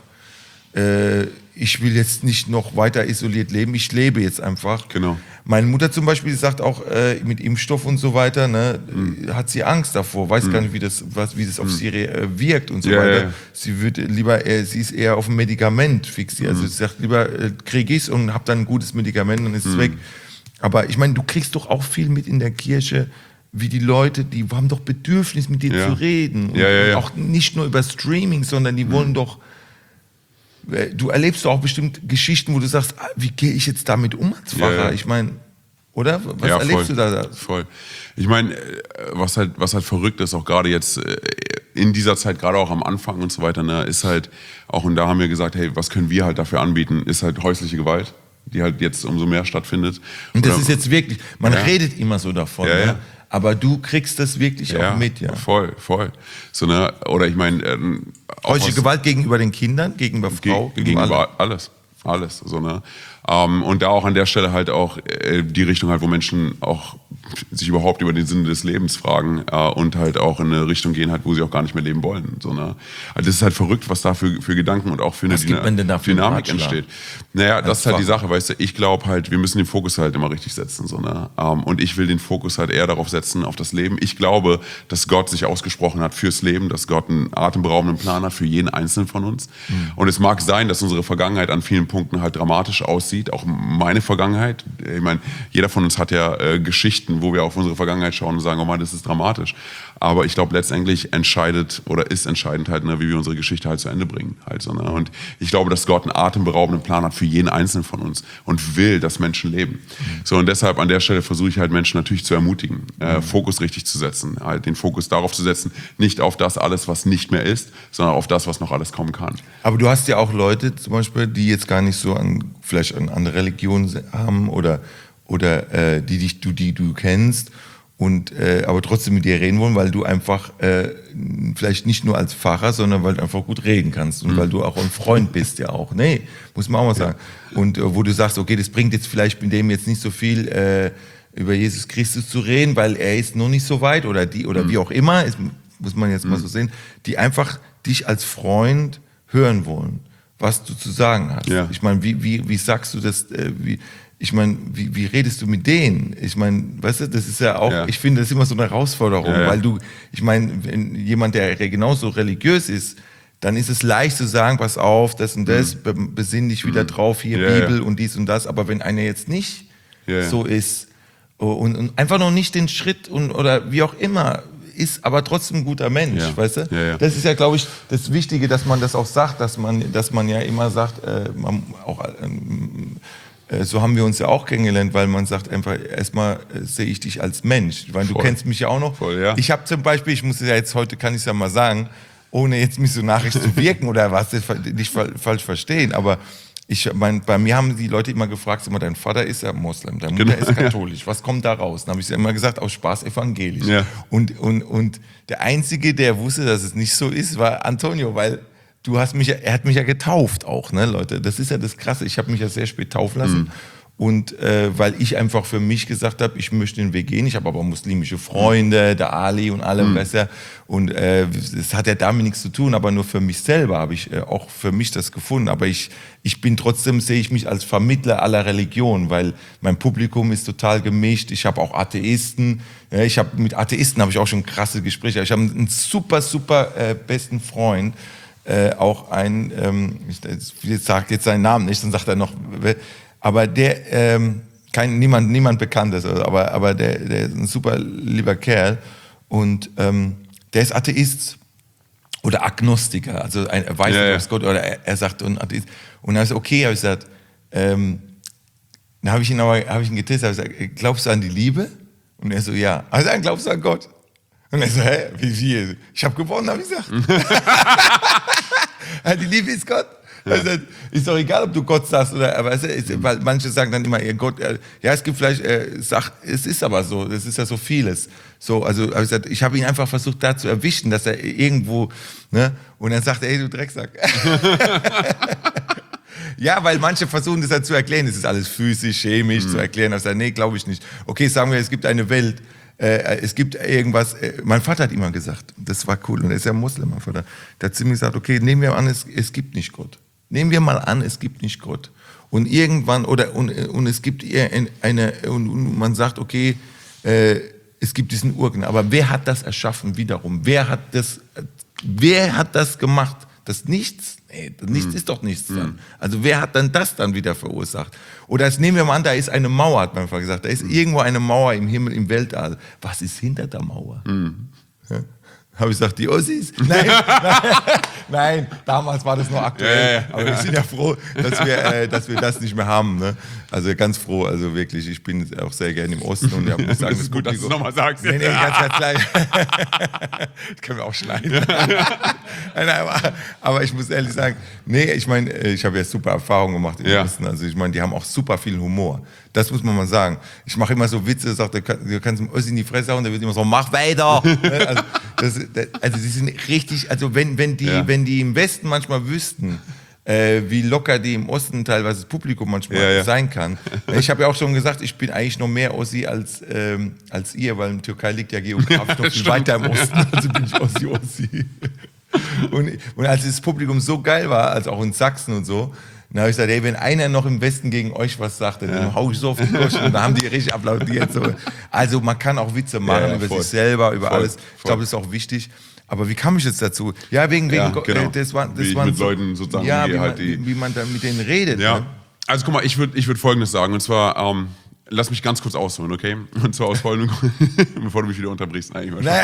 ich will jetzt nicht noch weiter isoliert leben, ich lebe jetzt einfach. Genau. Meine Mutter zum Beispiel sagt auch, mit Impfstoff und so weiter, ne, hat sie Angst davor, weiß gar nicht, wie das auf sie wirkt und so weiter. Ja. Sie würde lieber, sie ist eher auf ein Medikament fixiert. Also sie sagt lieber, kriege ich es und habe dann ein gutes Medikament, dann ist es weg. Aber ich meine, du kriegst doch auch viel mit in der Kirche, wie die Leute, die haben doch Bedürfnis, mit dir zu reden. Und, und auch nicht nur über Streaming, sondern die wollen doch. Du erlebst doch auch bestimmt Geschichten, wo du sagst, wie gehe ich jetzt damit um als Pfarrer? Ja. Ich meine, oder? Was erlebst du da? Voll. Ich meine, was halt verrückt ist, auch gerade jetzt in dieser Zeit, gerade auch am Anfang und so weiter, ne, ist halt auch, und da haben wir gesagt, hey, was können wir halt dafür anbieten, ist halt häusliche Gewalt, die halt jetzt umso mehr stattfindet. Und das ist jetzt wirklich, man redet immer so davon, Ja, ne? ja. Aber du kriegst das wirklich auch mit, ja. Voll. So, ne, oder ich meine, Häusliche Gewalt gegenüber den Kindern, gegenüber Frau, gegenüber alles, so, ne? Und da auch an der Stelle halt auch die Richtung halt, wo Menschen auch sich überhaupt über den Sinn des Lebens fragen und halt auch in eine Richtung gehen halt, wo sie auch gar nicht mehr leben wollen. So, ne? Also das ist halt verrückt, was da für Gedanken und auch für eine Dynamik entsteht. Naja, das ist halt die Sache, weißt du, ich glaube halt, wir müssen den Fokus halt immer richtig setzen. So, ne? Und ich will den Fokus halt eher darauf setzen, auf das Leben. Ich glaube, dass Gott sich ausgesprochen hat fürs Leben, dass Gott einen atemberaubenden Plan hat für jeden Einzelnen von uns. Und es mag sein, dass unsere Vergangenheit an vielen Punkten halt dramatisch aussieht, auch meine Vergangenheit. Ich meine, jeder von uns hat ja Geschichten, wo wir auf unsere Vergangenheit schauen und sagen, oh Mann, das ist dramatisch. Aber ich glaube, letztendlich ist entscheidend halt, ne, wie wir unsere Geschichte halt zu Ende bringen. Halt so, ne? Und ich glaube, dass Gott einen atemberaubenden Plan hat für jeden Einzelnen von uns und will, dass Menschen leben. So, und deshalb an der Stelle versuche ich halt Menschen natürlich zu ermutigen, Fokus richtig zu setzen, halt den Fokus darauf zu setzen, nicht auf das alles, was nicht mehr ist, sondern auf das, was noch alles kommen kann. Aber du hast ja auch Leute zum Beispiel, die jetzt gar nicht so vielleicht an andere Religionen haben oder die du kennst und aber trotzdem mit dir reden wollen, weil du einfach vielleicht nicht nur als Pfarrer, sondern weil du einfach gut reden kannst und weil du auch ein Freund bist ja auch. Nee, muss man auch mal sagen. Und wo du sagst, okay, das bringt jetzt vielleicht mit dem jetzt nicht so viel über Jesus Christus zu reden, weil er ist noch nicht so weit oder wie auch immer, muss man jetzt mal so sehen, die einfach dich als Freund hören wollen, was du zu sagen hast. Ja. Ich meine, wie sagst du das, wie redest du mit denen? Ich meine, weißt du, das ist ja auch, ich finde, das ist immer so eine Herausforderung, weil wenn jemand, der genauso religiös ist, dann ist es leicht zu sagen, pass auf, das und das, besinn dich wieder drauf, hier Bibel und dies und das, aber wenn einer jetzt nicht so ist und einfach noch nicht den Schritt oder wie auch immer, ist aber trotzdem ein guter Mensch, weißt du? Ja. Das ist ja, glaube ich, das Wichtige, dass man das auch sagt, dass man ja immer sagt, so haben wir uns ja auch kennengelernt, weil man sagt einfach, erstmal sehe ich dich als Mensch, weil du kennst mich ja auch noch. Voll, ja. Ich habe zum Beispiel, ich muss es ja jetzt, heute kann ich es ja mal sagen, ohne jetzt missionarisch zu wirken oder was, das nicht falsch verstehen, aber bei mir haben die Leute immer gefragt, dein Vater ist ja Moslem, deine Mutter ist katholisch, was kommt da raus? Dann habe ich immer gesagt, aus Spaß evangelisch. Ja. Und der Einzige, der wusste, dass es nicht so ist, war Antonio, weil er hat mich ja getauft auch, ne, Leute. Das ist ja das Krasse. Ich habe mich ja sehr spät taufen lassen. Und weil ich einfach für mich gesagt habe, ich möchte den Weg gehen. Ich habe aber muslimische Freunde, der Ali und alle, besser. Und das hat ja damit nichts zu tun, aber nur für mich selber habe ich auch für mich das gefunden. Aber ich bin trotzdem, sehe ich mich als Vermittler aller Religionen, weil mein Publikum ist total gemischt. Ich habe auch Atheisten. Mit Atheisten habe ich auch schon krasse Gespräche. Ich habe einen super besten Freund. Auch ich sage jetzt seinen Namen nicht, dann sagt er noch, aber der, niemand Bekanntes, aber der ist ein super lieber Kerl und der ist Atheist oder Agnostiker, also er weiß nicht, was Gott, oder er sagt ein Atheist. Und dann habe ich gesagt, okay, habe ich gesagt, dann habe ich ihn getestet, habe ich gesagt, glaubst du an die Liebe? Und er so, ja. Also dann glaubst du an Gott? Und er so, hä, wie? Ich habe gewonnen, habe ich gesagt. Die Liebe ist Gott. Also, ist doch egal, ob du Gott sagst oder, aber weil manche sagen dann immer, Gott, ja, es gibt vielleicht, es ist aber so, das ist ja so vieles. So, also, ich habe ihn einfach versucht, da zu erwischen, dass er irgendwo, ne, und dann sagt er, ey, du Drecksack. Ja, weil manche versuchen das halt zu erklären, das ist alles physisch, chemisch zu erklären. Ich sage, nee, glaube ich nicht. Okay, sagen wir, es gibt eine Welt, es gibt irgendwas, mein Vater hat immer gesagt, das war cool, und er ist ja Muslim, mein Vater, der hat zu mir gesagt, okay, nehmen wir an, es gibt nicht Gott. Nehmen wir mal an, es gibt nicht Gott. Und irgendwann, und es gibt und man sagt, okay, es gibt diesen Urknall, aber wer hat das erschaffen wiederum? Wer hat das gemacht? Das Nichts? Nee, das Nichts ist doch nichts dann. Also wer hat dann das dann wieder verursacht? Oder jetzt nehmen wir mal an, da ist eine Mauer, hat man gesagt. Da ist irgendwo eine Mauer im Himmel, im Weltall. Was ist hinter der Mauer? Ja? Habe ich gesagt, die Ossis? Nein, damals war das noch aktuell. Aber wir sind ja froh, dass wir das nicht mehr haben. Ne? Also ganz froh, also wirklich. Ich bin auch sehr gerne im Osten und ich muss sagen, das ist gut, dass du es nochmal sagst. Nee, ganz gleich. Das können wir auch schneiden. Aber ich muss ehrlich sagen, ich meine, ich habe ja super Erfahrungen gemacht im Osten. Also ich meine, die haben auch super viel Humor. Das muss man mal sagen. Ich mache immer so Witze, sagt, du kannst dem Ossi in die Fresse hauen, der wird immer so, mach weiter. Also die sind richtig, also wenn die im Westen manchmal wüssten, wie locker die im Osten teilweise das Publikum manchmal sein kann. Ich habe ja auch schon gesagt, ich bin eigentlich noch mehr Ossi als ihr, weil in der Türkei liegt ja geografisch noch viel weiter im Osten, also bin ich Ossi. Und als das Publikum so geil war, also auch in Sachsen und so, dann habe ich gesagt, ey, wenn einer noch im Westen gegen euch was sagt, dann hau ich so auf die Goschen. Und dann haben die richtig applaudiert. So. Also man kann auch Witze machen über sich selber, über alles. Ich glaube, das ist auch wichtig. Aber wie kam ich jetzt dazu? Ja, wegen genau. das war mit Leuten sozusagen, wie man da mit denen redet. Ja. Ne? Also guck mal, ich würd Folgendes sagen. Und zwar, lass mich ganz kurz ausholen, okay? Und zwar aus folgendem Grund, bevor du mich wieder unterbrichst. Nein, ich war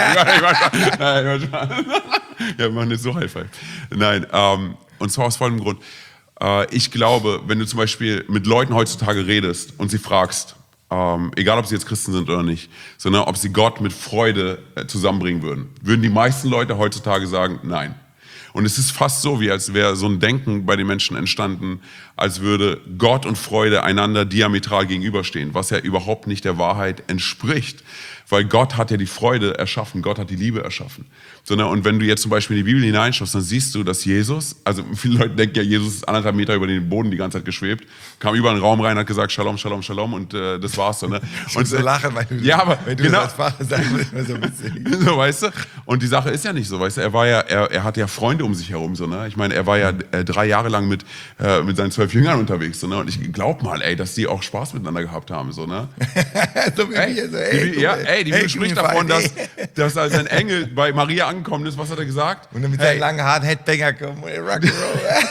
ja, wir machen jetzt so High Five. Nein, und zwar aus folgendem Grund. Ich glaube, wenn du zum Beispiel mit Leuten heutzutage redest und sie fragst, egal ob sie jetzt Christen sind oder nicht, sondern ob sie Gott mit Freude zusammenbringen würden die meisten Leute heutzutage sagen, nein. Und es ist fast so, wie als wäre so ein Denken bei den Menschen entstanden, als würde Gott und Freude einander diametral gegenüberstehen, was ja überhaupt nicht der Wahrheit entspricht. Weil Gott hat ja die Freude erschaffen, Gott hat die Liebe erschaffen. Und wenn du jetzt zum Beispiel in die Bibel hineinschaust, dann siehst du, dass Jesus, also viele Leute denken ja, Jesus ist 1,5 Meter über den Boden die ganze Zeit geschwebt, kam über den Raum rein, hat gesagt, Shalom, Shalom, Shalom und das war's so. Ne? Und so lachen, weil du, ja, aber wenn du genau, das als Vater sagst, ist immer so witzig. so, weißt du? Und die Sache ist ja nicht so, weißt du? Er hatte ja Freunde um sich herum, so, ne? Ich meine, er war ja 3 Jahre lang mit seinen 12 Jüngern unterwegs, so, ne? Und ich glaub mal, dass die auch Spaß miteinander gehabt haben, so, ne? So wie wir, so, Die Bibel spricht davon, dass als ein Engel bei Maria angekommen ist, was hat er gesagt? Und dann mit seinen langen Haaren Headbanger kommen und Rock'n'Roll.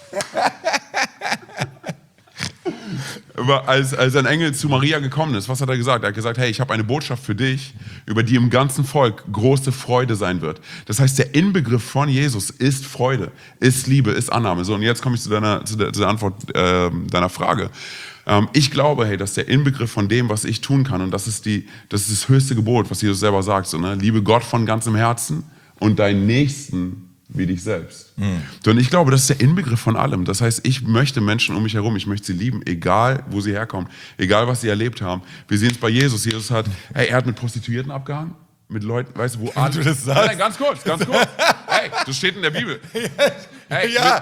Als ein Engel zu Maria gekommen ist, was hat er gesagt? Er hat gesagt, hey, ich habe eine Botschaft für dich, über die im ganzen Volk große Freude sein wird. Das heißt, der Inbegriff von Jesus ist Freude, ist Liebe, ist Annahme. So, und jetzt komme ich zu der Antwort deiner Frage. Ich glaube, hey, dass der Inbegriff von dem, was ich tun kann, und das ist das höchste Gebot, was Jesus selber sagt, so, ne? Liebe Gott von ganzem Herzen und deinen Nächsten wie dich selbst. Und ich glaube, das ist der Inbegriff von allem. Das heißt, ich möchte Menschen um mich herum, ich möchte sie lieben, egal wo sie herkommen, egal was sie erlebt haben. Wir sehen es bei Jesus. Jesus hat, er hat mit Prostituierten abgehangen, mit Leuten, weißt du, wo alle... du das sagst? Nein, ganz kurz. Hey, das steht in der Bibel. Hey, Ja.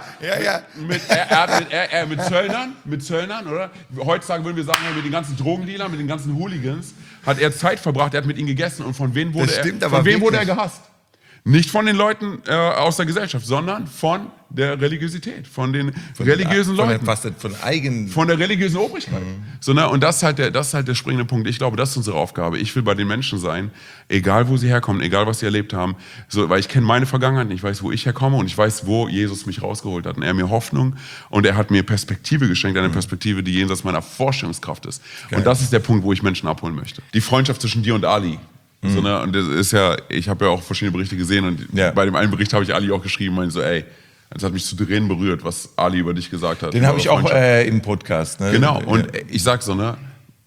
Mit Zöllnern, oder? Heutzutage würden wir sagen, mit den ganzen Drogendealern, mit den ganzen Hooligans, hat er Zeit verbracht, er hat mit ihnen gegessen. Und von wem wurde er gehasst? Nicht von den Leuten aus der Gesellschaft, sondern von der Religiosität, von den religiösen Leuten. Von der religiösen Obrigkeit. So, ne? Und das ist halt der springende Punkt. Ich glaube, das ist unsere Aufgabe. Ich will bei den Menschen sein, egal wo sie herkommen, egal was sie erlebt haben. So, weil ich kenne meine Vergangenheit, ich weiß, wo ich herkomme und ich weiß, wo Jesus mich rausgeholt hat. Und er hat mir Hoffnung und er hat mir Perspektive geschenkt, eine Perspektive, die jenseits meiner Vorstellungskraft ist. Geil. Und das ist der Punkt, wo ich Menschen abholen möchte. Die Freundschaft zwischen dir und Ali. So, ne? Und das ist ja, ich habe ja auch verschiedene Berichte gesehen und bei dem einen Bericht habe ich Ali auch geschrieben, meinte so, ey, das hat mich zu Tränen berührt, was Ali über dich gesagt hat. Den habe ich auch im Podcast. Ne? Genau, und ich sag so, ne,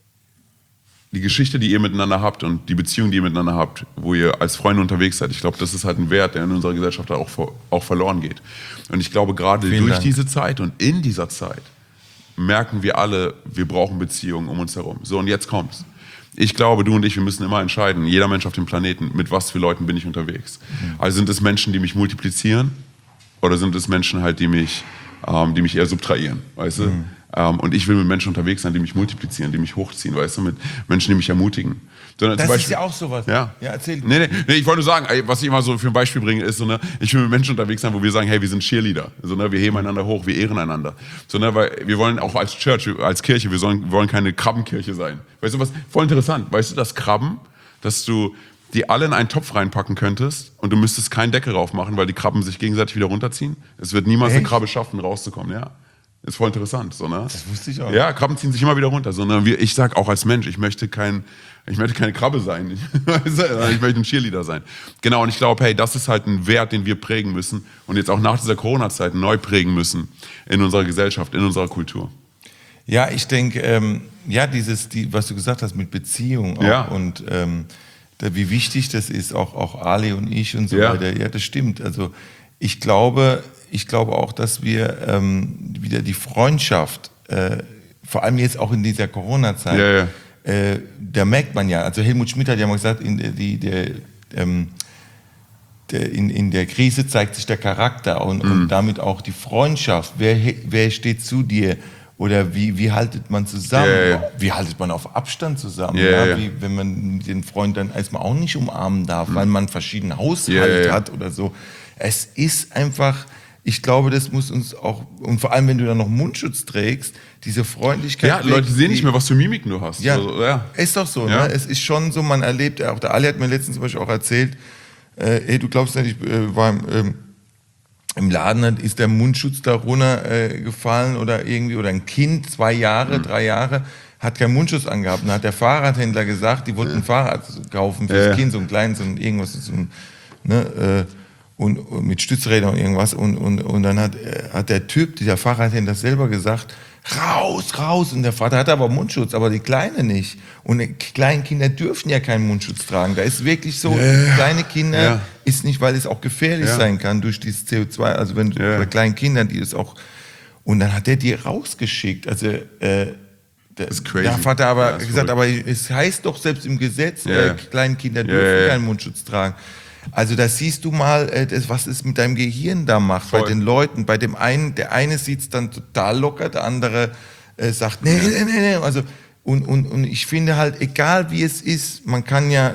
die Geschichte, die ihr miteinander habt und die Beziehung, die ihr miteinander habt, wo ihr als Freunde unterwegs seid, ich glaube, das ist halt ein Wert, der in unserer Gesellschaft auch verloren geht. Und ich glaube, gerade durch diese Zeit und in dieser Zeit merken wir alle, wir brauchen Beziehungen um uns herum. So, und jetzt kommt's. Ich glaube, du und ich, wir müssen immer entscheiden, jeder Mensch auf dem Planeten, mit was für Leuten bin ich unterwegs. Also sind es Menschen, die mich multiplizieren oder sind es Menschen halt, die mich eher subtrahieren, weißt du? Und ich will mit Menschen unterwegs sein, die mich multiplizieren, die mich hochziehen, weißt du? Mit Menschen, die mich ermutigen. Das ist ja auch sowas. Ja, erzähl. Nee, ich wollte nur sagen, was ich immer so für ein Beispiel bringe, ist so, ne, ich will mit Menschen unterwegs sein, wo wir sagen, hey, wir sind Cheerleader. So, ne, wir heben einander hoch, wir ehren einander. So, ne, weil wir wollen auch als Church, als Kirche, wir wollen keine Krabbenkirche sein. Weißt du was? Voll interessant. Weißt du, dass Krabben, dass du die alle in einen Topf reinpacken könntest und du müsstest keinen Deckel drauf machen, weil die Krabben sich gegenseitig wieder runterziehen? Es wird niemals eine Krabbe schaffen, rauszukommen, ja. Ist voll interessant, so, ne? Das wusste ich auch. Ja, Krabben ziehen sich immer wieder runter. So, ne? Ich sag auch als Mensch, ich möchte keine Krabbe sein. Ich möchte ein Cheerleader sein. Genau, und ich glaube, hey, das ist halt ein Wert, den wir prägen müssen und jetzt auch nach dieser Corona-Zeit neu prägen müssen in unserer Gesellschaft, in unserer Kultur. Ja, ich denke, was du gesagt hast mit Beziehung auch und wie wichtig das ist, auch Ali und ich und so weiter. Ja, das stimmt. Also ich glaube auch, dass wir wieder die Freundschaft, vor allem jetzt auch in dieser Corona-Zeit, da merkt man ja, also Helmut Schmidt hat ja mal gesagt, in der Krise zeigt sich der Charakter und damit auch die Freundschaft. Wer steht zu dir? Oder wie haltet man zusammen? Wie haltet man auf Abstand zusammen? Wie, wenn man den Freund dann erstmal auch nicht umarmen darf, weil man verschiedene Haushalte hat oder so. Es ist einfach, ich glaube, das muss uns auch, und vor allem, wenn du dann noch Mundschutz trägst, diese Freundlichkeit. Ja, Leute sehen nicht mehr, was für Mimiken du hast. Ja, also, ist doch so. Ne? Es ist schon so, man erlebt, auch der Ali hat mir letztens zum Beispiel auch erzählt, du glaubst nicht, ich war im Laden, ist der Mundschutz da runtergefallen oder ein Kind, 2 Jahre, 3 Jahre, hat keinen Mundschutz angehabt. Und dann hat der Fahrradhändler gesagt, die wollten ein Fahrrad kaufen für das Kind, so ein kleines, so ein irgendwas, so ein, ne, und mit Stützrädern und irgendwas. Und dann hat der Typ, dieser Fahrradhändler selber gesagt, raus. Und der Vater hatte aber Mundschutz, aber die Kleine nicht. Und die kleinen Kinder dürfen ja keinen Mundschutz tragen. Da ist wirklich so, kleine Kinder ist nicht, weil es auch gefährlich sein kann durch dieses CO2. Also wenn bei kleinen Kindern, die es auch. Und dann hat er die rausgeschickt. Also das ist crazy. Der Vater aber gesagt, aber es heißt doch selbst im Gesetz, kleine Kinder dürfen keinen Mundschutz tragen. Also da siehst du mal, was es mit deinem Gehirn da macht, bei den Leuten. Bei dem einen, der eine sieht es dann total locker, der andere sagt, nee. Also, und ich finde halt, egal wie es ist, man kann ja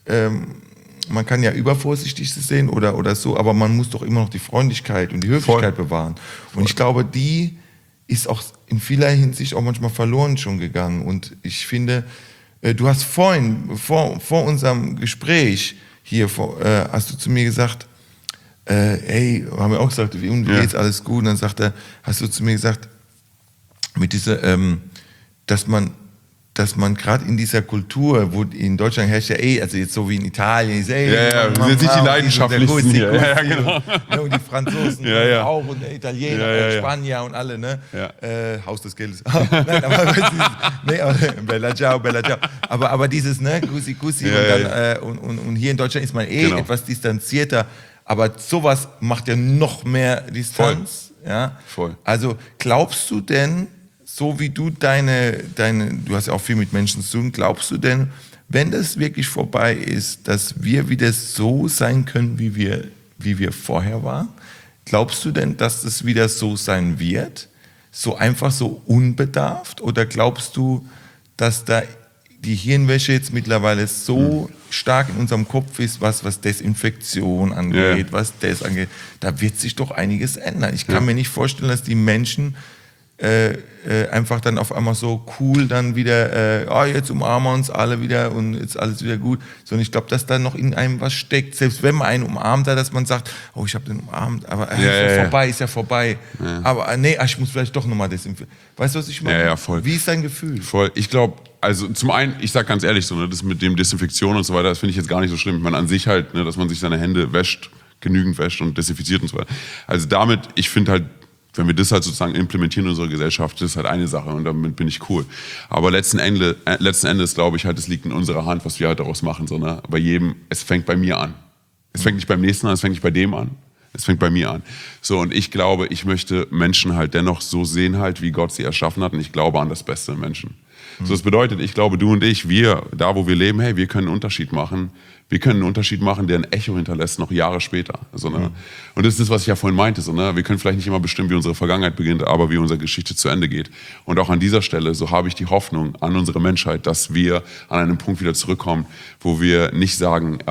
übervorsichtig sehen oder so, aber man muss doch immer noch die Freundlichkeit und die Höflichkeit bewahren. Und ich glaube, die ist auch in vieler Hinsicht auch manchmal verloren schon gegangen. Und ich finde, du hast vorhin, vor unserem Gespräch, hier hast du zu mir gesagt, hey, haben wir auch gesagt, wie geht's, alles gut? Und dann hast du zu mir gesagt, mit dieser, dass man gerade in dieser Kultur, wo in Deutschland herrscht ja also jetzt so wie in Italien, wir sind nicht die Leidenschaftlichsten hier. Genau. Ja, und die Franzosen auch und Italiener und Spanier und alle, ne? Haus des Geldes. Nein, aber Bella Ciao. Aber dieses, ne, Kussi und hier in Deutschland ist man etwas distanzierter, aber sowas macht ja noch mehr Distanz. Voll. Ja? Voll. Also glaubst du denn, so wie du du hast ja auch viel mit Menschen zu tun, glaubst du denn, wenn das wirklich vorbei ist, dass wir wieder so sein können, wie wir vorher waren? Glaubst du denn, dass das wieder so sein wird? So einfach so unbedarft? Oder glaubst du, dass da die Hirnwäsche jetzt mittlerweile so stark in unserem Kopf ist, was Desinfektion angeht, was das angeht? Da wird sich doch einiges ändern. Ich kann mir nicht vorstellen, dass die Menschen einfach dann auf einmal so cool dann wieder, jetzt umarmen wir uns alle wieder und jetzt alles wieder gut, sondern ich glaube, dass da noch in einem was steckt, selbst wenn man einen umarmt, dass man sagt, oh, ich habe den umarmt, aber ist ja vorbei. Ja. Aber ich muss vielleicht doch nochmal desinfizieren. Weißt du, was ich meine? Ja, voll. Wie ist dein Gefühl? Voll. Ich glaube, also zum einen, ich sag ganz ehrlich so, ne, das mit dem Desinfektion und so weiter, das finde ich jetzt gar nicht so schlimm. Ich meine, an sich halt, ne, dass man sich seine Hände wäscht, genügend wäscht und desinfiziert und so weiter. Also damit, ich finde halt, wenn wir das halt sozusagen implementieren in unserer Gesellschaft, das ist halt eine Sache und damit bin ich cool. Aber letzten Endes glaube ich halt, es liegt in unserer Hand, was wir halt daraus machen. So, ne? Bei jedem, es fängt bei mir an. Es fängt nicht beim nächsten an, es fängt nicht bei dem an. Es fängt bei mir an. So, und ich glaube, ich möchte Menschen halt dennoch so sehen halt, wie Gott sie erschaffen hat und ich glaube an das Beste in Menschen. So, das bedeutet, ich glaube, du und ich, wir, da wo wir leben, hey, wir können einen Unterschied machen. Wir können einen Unterschied machen, der ein Echo hinterlässt, noch Jahre später. So, ne? Und das ist das, was ich ja vorhin meinte. So, ne? Wir können vielleicht nicht immer bestimmen, wie unsere Vergangenheit beginnt, aber wie unsere Geschichte zu Ende geht. Und auch an dieser Stelle, so habe ich die Hoffnung an unsere Menschheit, dass wir an einen Punkt wieder zurückkommen, wo wir nicht sagen,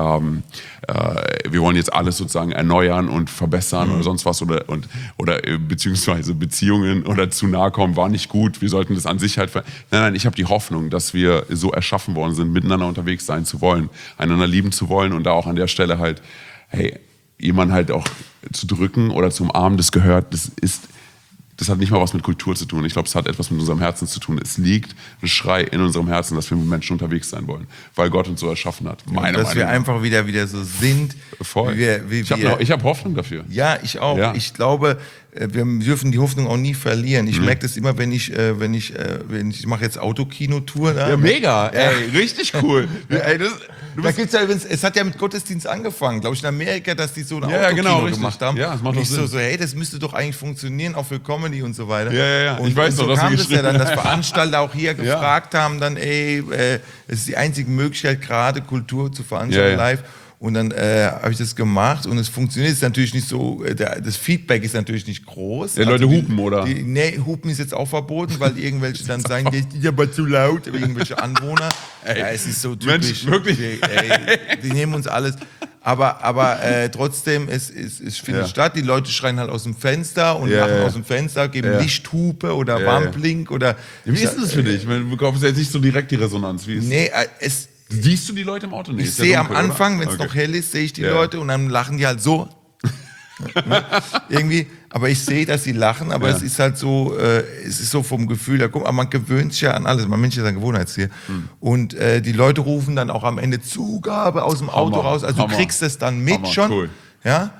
wir wollen jetzt alles sozusagen erneuern und verbessern oder sonst was oder beziehungsweise Beziehungen oder zu nahe kommen war nicht gut, wir sollten das an sich halt Nein, ich habe die Hoffnung, dass wir so erschaffen worden sind, miteinander unterwegs sein zu wollen, einander lieben zu wollen und da auch an der Stelle halt, hey, jemanden halt auch zu drücken oder zu umarmen, das gehört, das hat nicht mal was mit Kultur zu tun. Ich glaube, es hat etwas mit unserem Herzen zu tun. Es liegt ein Schrei in unserem Herzen, dass wir mit Menschen unterwegs sein wollen, weil Gott uns so erschaffen hat. Dass wir einfach wieder so sind. Voll. Ich habe Hoffnung dafür. Ja, ich auch. Ja. Ich glaube, wir dürfen die Hoffnung auch nie verlieren. Ich merke das immer, wenn ich mache jetzt Autokino-Tour. Ja, mega. Ey, richtig cool. Da gibt's ja übrigens, es hat ja mit Gottesdienst angefangen, glaube ich, in Amerika, dass die so ein Autokino gemacht haben. Ja, das macht doch Sinn. So, hey, das müsste doch eigentlich funktionieren, auch für Comedy und so weiter. Ja. Und, ich weiß so noch, kam das ja dann, dass Veranstalter auch hier gefragt haben, dann, es ist die einzige Möglichkeit, gerade Kultur zu veranstalten live. Und dann habe ich das gemacht und es funktioniert. Es ist natürlich nicht so, das Feedback ist natürlich nicht groß. Ja, Leute hupen, oder? Hupen ist jetzt auch verboten, weil irgendwelche dann sagen, das ist aber zu laut, irgendwelche Anwohner. Ja, es ist so typisch. Mensch, wirklich? Die nehmen uns alles. Aber trotzdem, es findet statt. Die Leute schreien halt aus dem Fenster und machen aus dem Fenster, geben Lichthupe oder Warnblink oder. Wie ist das für dich? Du bekommst jetzt nicht so direkt die Resonanz. Wie ist siehst du die Leute im Auto nicht? Ich sehe am Anfang, wenn es noch hell ist, sehe ich die Leute und dann lachen die halt so. Irgendwie, aber ich sehe, dass sie lachen, aber es ist halt so, es ist so vom Gefühl, da guck, aber man gewöhnt sich ja an alles, man Mensch ist ein Gewohnheitstier. Und die Leute rufen dann auch am Ende Zugabe aus dem Auto raus, also du kriegst es dann mit schon. Cool. Ja,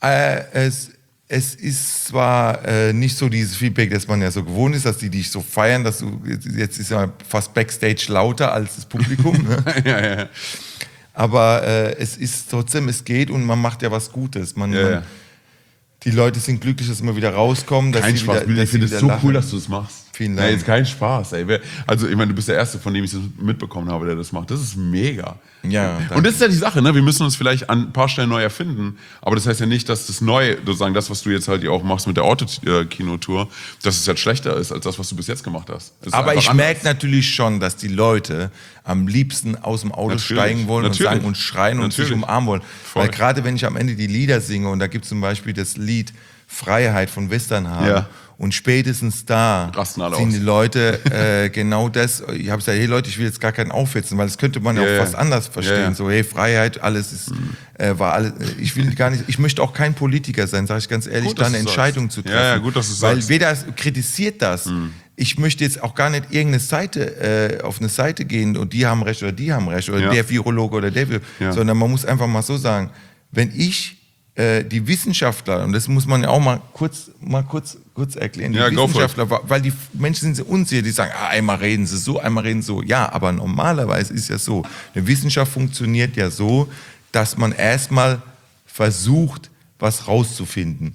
es ist zwar nicht so dieses Feedback, das man ja so gewohnt ist, dass die dich so feiern, dass du, jetzt ist ja fast Backstage lauter als das Publikum, ne? Ja. Aber es ist trotzdem, es geht und man macht ja was Gutes. Die Leute sind glücklich, dass wir wieder rauskommen. Dass Kein sie Spaß, wieder, ich finde es so lachen. cool, dass du das machst. Vielen Dank. Nee, ist kein Spaß, ey. Also, ich meine, du bist der Erste, von dem ich das mitbekommen habe, der das macht. Das ist mega. Ja, danke. Und das ist ja die Sache, ne? Wir müssen uns vielleicht an ein paar Stellen neu erfinden, aber das heißt ja nicht, dass das Neue, sozusagen das, was du jetzt halt auch machst mit der Autokinotour, dass es jetzt schlechter ist, als das, was du bis jetzt gemacht hast. Aber ich merke natürlich schon, dass die Leute am liebsten aus dem Auto steigen wollen und sagen und schreien und sich umarmen wollen. Voll. Weil gerade wenn ich am Ende die Lieder singe und da gibt es zum Beispiel das Lied Freiheit von Westernhagen und spätestens da rasten alle sind aus. die Leute genau das. Ich habe gesagt, hey Leute, ich will jetzt gar keinen aufhetzen, weil das könnte man ja auch fast anders verstehen. So, hey, Freiheit, alles ist, war alles. Ich will gar nicht, ich möchte auch kein Politiker sein, sage ich ganz ehrlich, Gut, da eine dass du Entscheidung sagst. zu treffen. Ja, gut, dass du weil sagst. weder kritisiert das. Ich möchte jetzt auch gar nicht irgendeine Seite auf eine Seite gehen und die haben recht oder die haben recht oder der Virologe oder der, sondern man muss einfach mal so sagen, wenn ich die Wissenschaftler, und das muss man ja auch mal kurz erklären, die Wissenschaftler, weil die Menschen sind so unsicher, die sagen, einmal reden sie so, einmal reden sie so. Ja, aber normalerweise ist ja so, eine Wissenschaft funktioniert ja so, dass man erstmal versucht, was rauszufinden.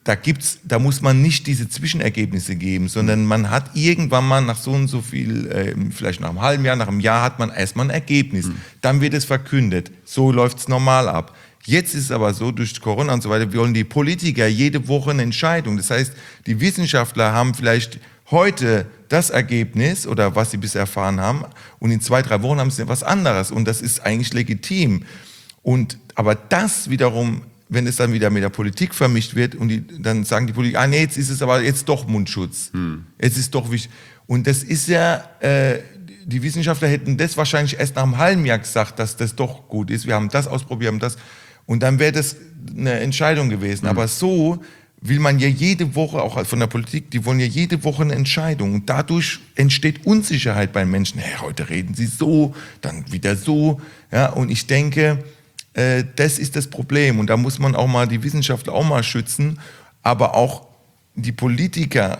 Da muss man nicht diese Zwischenergebnisse geben, sondern man hat irgendwann mal nach so und so viel, vielleicht nach einem halben Jahr, nach einem Jahr hat man erstmal ein Ergebnis. Dann wird es verkündet. So läuft es normal ab. Jetzt ist es aber so, durch Corona und so weiter, wollen die Politiker jede Woche eine Entscheidung. Das heißt, die Wissenschaftler haben vielleicht heute das Ergebnis oder was sie bisher erfahren haben und in 2-3 Wochen haben sie was anderes und das ist eigentlich legitim. Aber das wiederum, wenn es dann wieder mit der Politik vermischt wird und dann sagen die Politiker, nee, jetzt ist es aber jetzt doch Mundschutz. Jetzt ist doch wichtig. Und das ist ja, die Wissenschaftler hätten das wahrscheinlich erst nach einem halben Jahr gesagt, dass das doch gut ist. Wir haben das ausprobiert, haben das. Und dann wäre das eine Entscheidung gewesen. Aber so will man ja jede Woche, auch von der Politik, die wollen ja jede Woche eine Entscheidung. Und dadurch entsteht Unsicherheit bei Menschen. Hey, heute reden sie so, dann wieder so. Ja, und ich denke, das ist das Problem. Und da muss man auch mal die Wissenschaftler auch mal schützen. Aber auch die Politiker,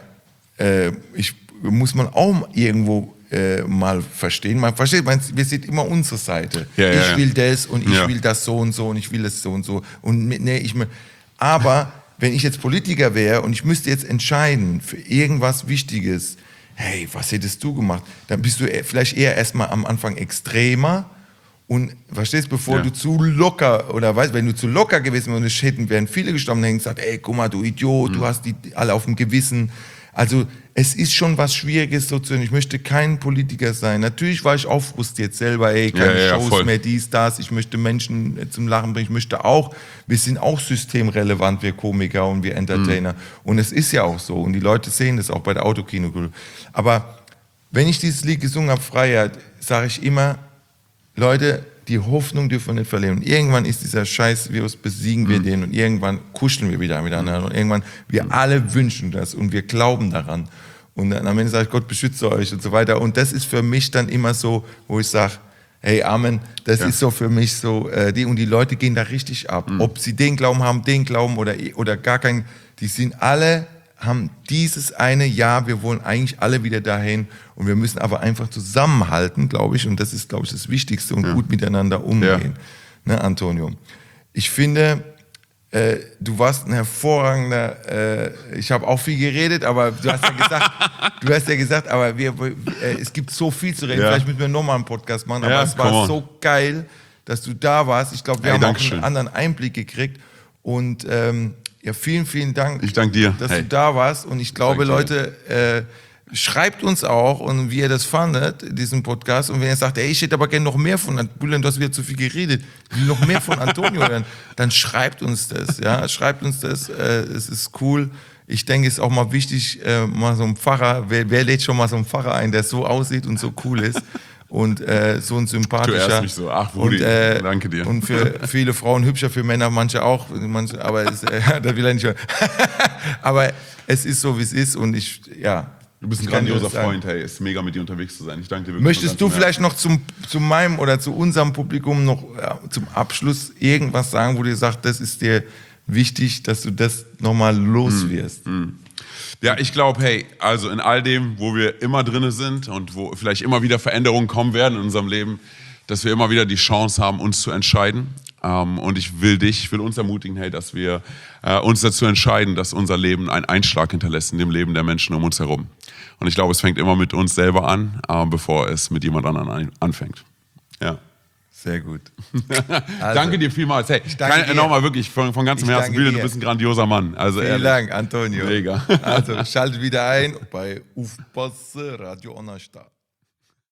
muss man auch irgendwo mal verstehen. Man versteht, wir sind immer unsere Seite. Ich will das und ich will das so und so und ich will das so und so. Aber wenn ich jetzt Politiker wäre und ich müsste jetzt entscheiden für irgendwas Wichtiges, hey, was hättest du gemacht? Dann bist du vielleicht eher erstmal am Anfang extremer und verstehst, bevor du zu locker oder weißt, wenn du zu locker gewesen wärst, wären viele gestorben und hätten gesagt, ey, guck mal, du Idiot, du hast die alle auf dem Gewissen. Also es ist schon was Schwieriges so zu tun. Ich möchte kein Politiker sein. Natürlich war ich auch frustriert selber, keine Shows mehr, dies, das. Ich möchte Menschen zum Lachen bringen. Ich möchte auch, wir sind auch systemrelevant, wir Komiker und wir Entertainer. Und es ist ja auch so. Und die Leute sehen das auch bei der Autokino. Aber wenn ich dieses Lied gesungen habe, Freiheit, sage ich immer, Leute, die Hoffnung dürfen wir nicht verlieren. Und irgendwann ist dieser Scheiß-Virus, besiegen wir den und irgendwann kuscheln wir wieder miteinander. Und irgendwann, wir alle wünschen das und wir glauben daran. Und dann am Ende sage ich, Gott beschütze euch und so weiter. Und das ist für mich dann immer so, wo ich sage, hey, Amen, das ist so für mich so, und die Leute gehen da richtig ab. Ob sie den Glauben haben, den Glauben oder gar keinen, die sind alle, haben dieses eine Jahr, wir wollen eigentlich alle wieder dahin und wir müssen aber einfach zusammenhalten, glaube ich, und das ist, glaube ich, das Wichtigste und gut miteinander umgehen. Ne, Antonio? Ich finde, du warst ein hervorragender, ich habe auch viel geredet, aber du hast ja gesagt, aber es gibt so viel zu reden, vielleicht müssen wir nochmal einen Podcast machen, aber es war so geil, dass du da warst. Ich glaube, wir haben auch einen anderen Einblick gekriegt und vielen, vielen Dank, ich danke dir, dass du da warst. Und ich glaube, Leute, schreibt uns auch, und wie ihr das fandet, diesen Podcast. Und wenn ihr sagt, ey, ich hätte aber gerne noch mehr von Bülent, du hast wieder zu viel geredet, ich will noch mehr von Antonio hören, dann schreibt uns das. Ja? Schreibt uns das, es ist cool. Ich denke, es ist auch mal wichtig, mal so ein Pfarrer, wer lädt schon mal so einen Pfarrer ein, der so aussieht und so cool ist. und so ein sympathischer. Du ehrst mich so. Ach, Brudi, danke dir. Und für viele Frauen hübscher, für Männer manche auch. Aber da will er nicht hören. Aber es ist so, wie es ist und Du bist ein grandioser Freund, hey, ist mega mit dir unterwegs zu sein. Ich danke dir wirklich. Möchtest du vielleicht noch zu meinem oder zu unserem Publikum noch zum Abschluss irgendwas sagen, wo du sagst, das ist dir wichtig, dass du das nochmal los wirst? Ja, ich glaube, hey, also in all dem, wo wir immer drin sind und wo vielleicht immer wieder Veränderungen kommen werden in unserem Leben, dass wir immer wieder die Chance haben, uns zu entscheiden. Und ich will uns ermutigen, hey, dass wir uns dazu entscheiden, dass unser Leben einen Einschlag hinterlässt in dem Leben der Menschen um uns herum. Und ich glaube, es fängt immer mit uns selber an, bevor es mit jemand anderem anfängt. Ja. Sehr gut. Also, danke dir vielmals. Hey, nochmal wirklich von ganzem Herzen, Bühne, du bist ein grandioser Mann. Also, vielen Dank, Antonio. Mega. Also schaltet wieder ein bei Aufpasse Radio Onnerstadt.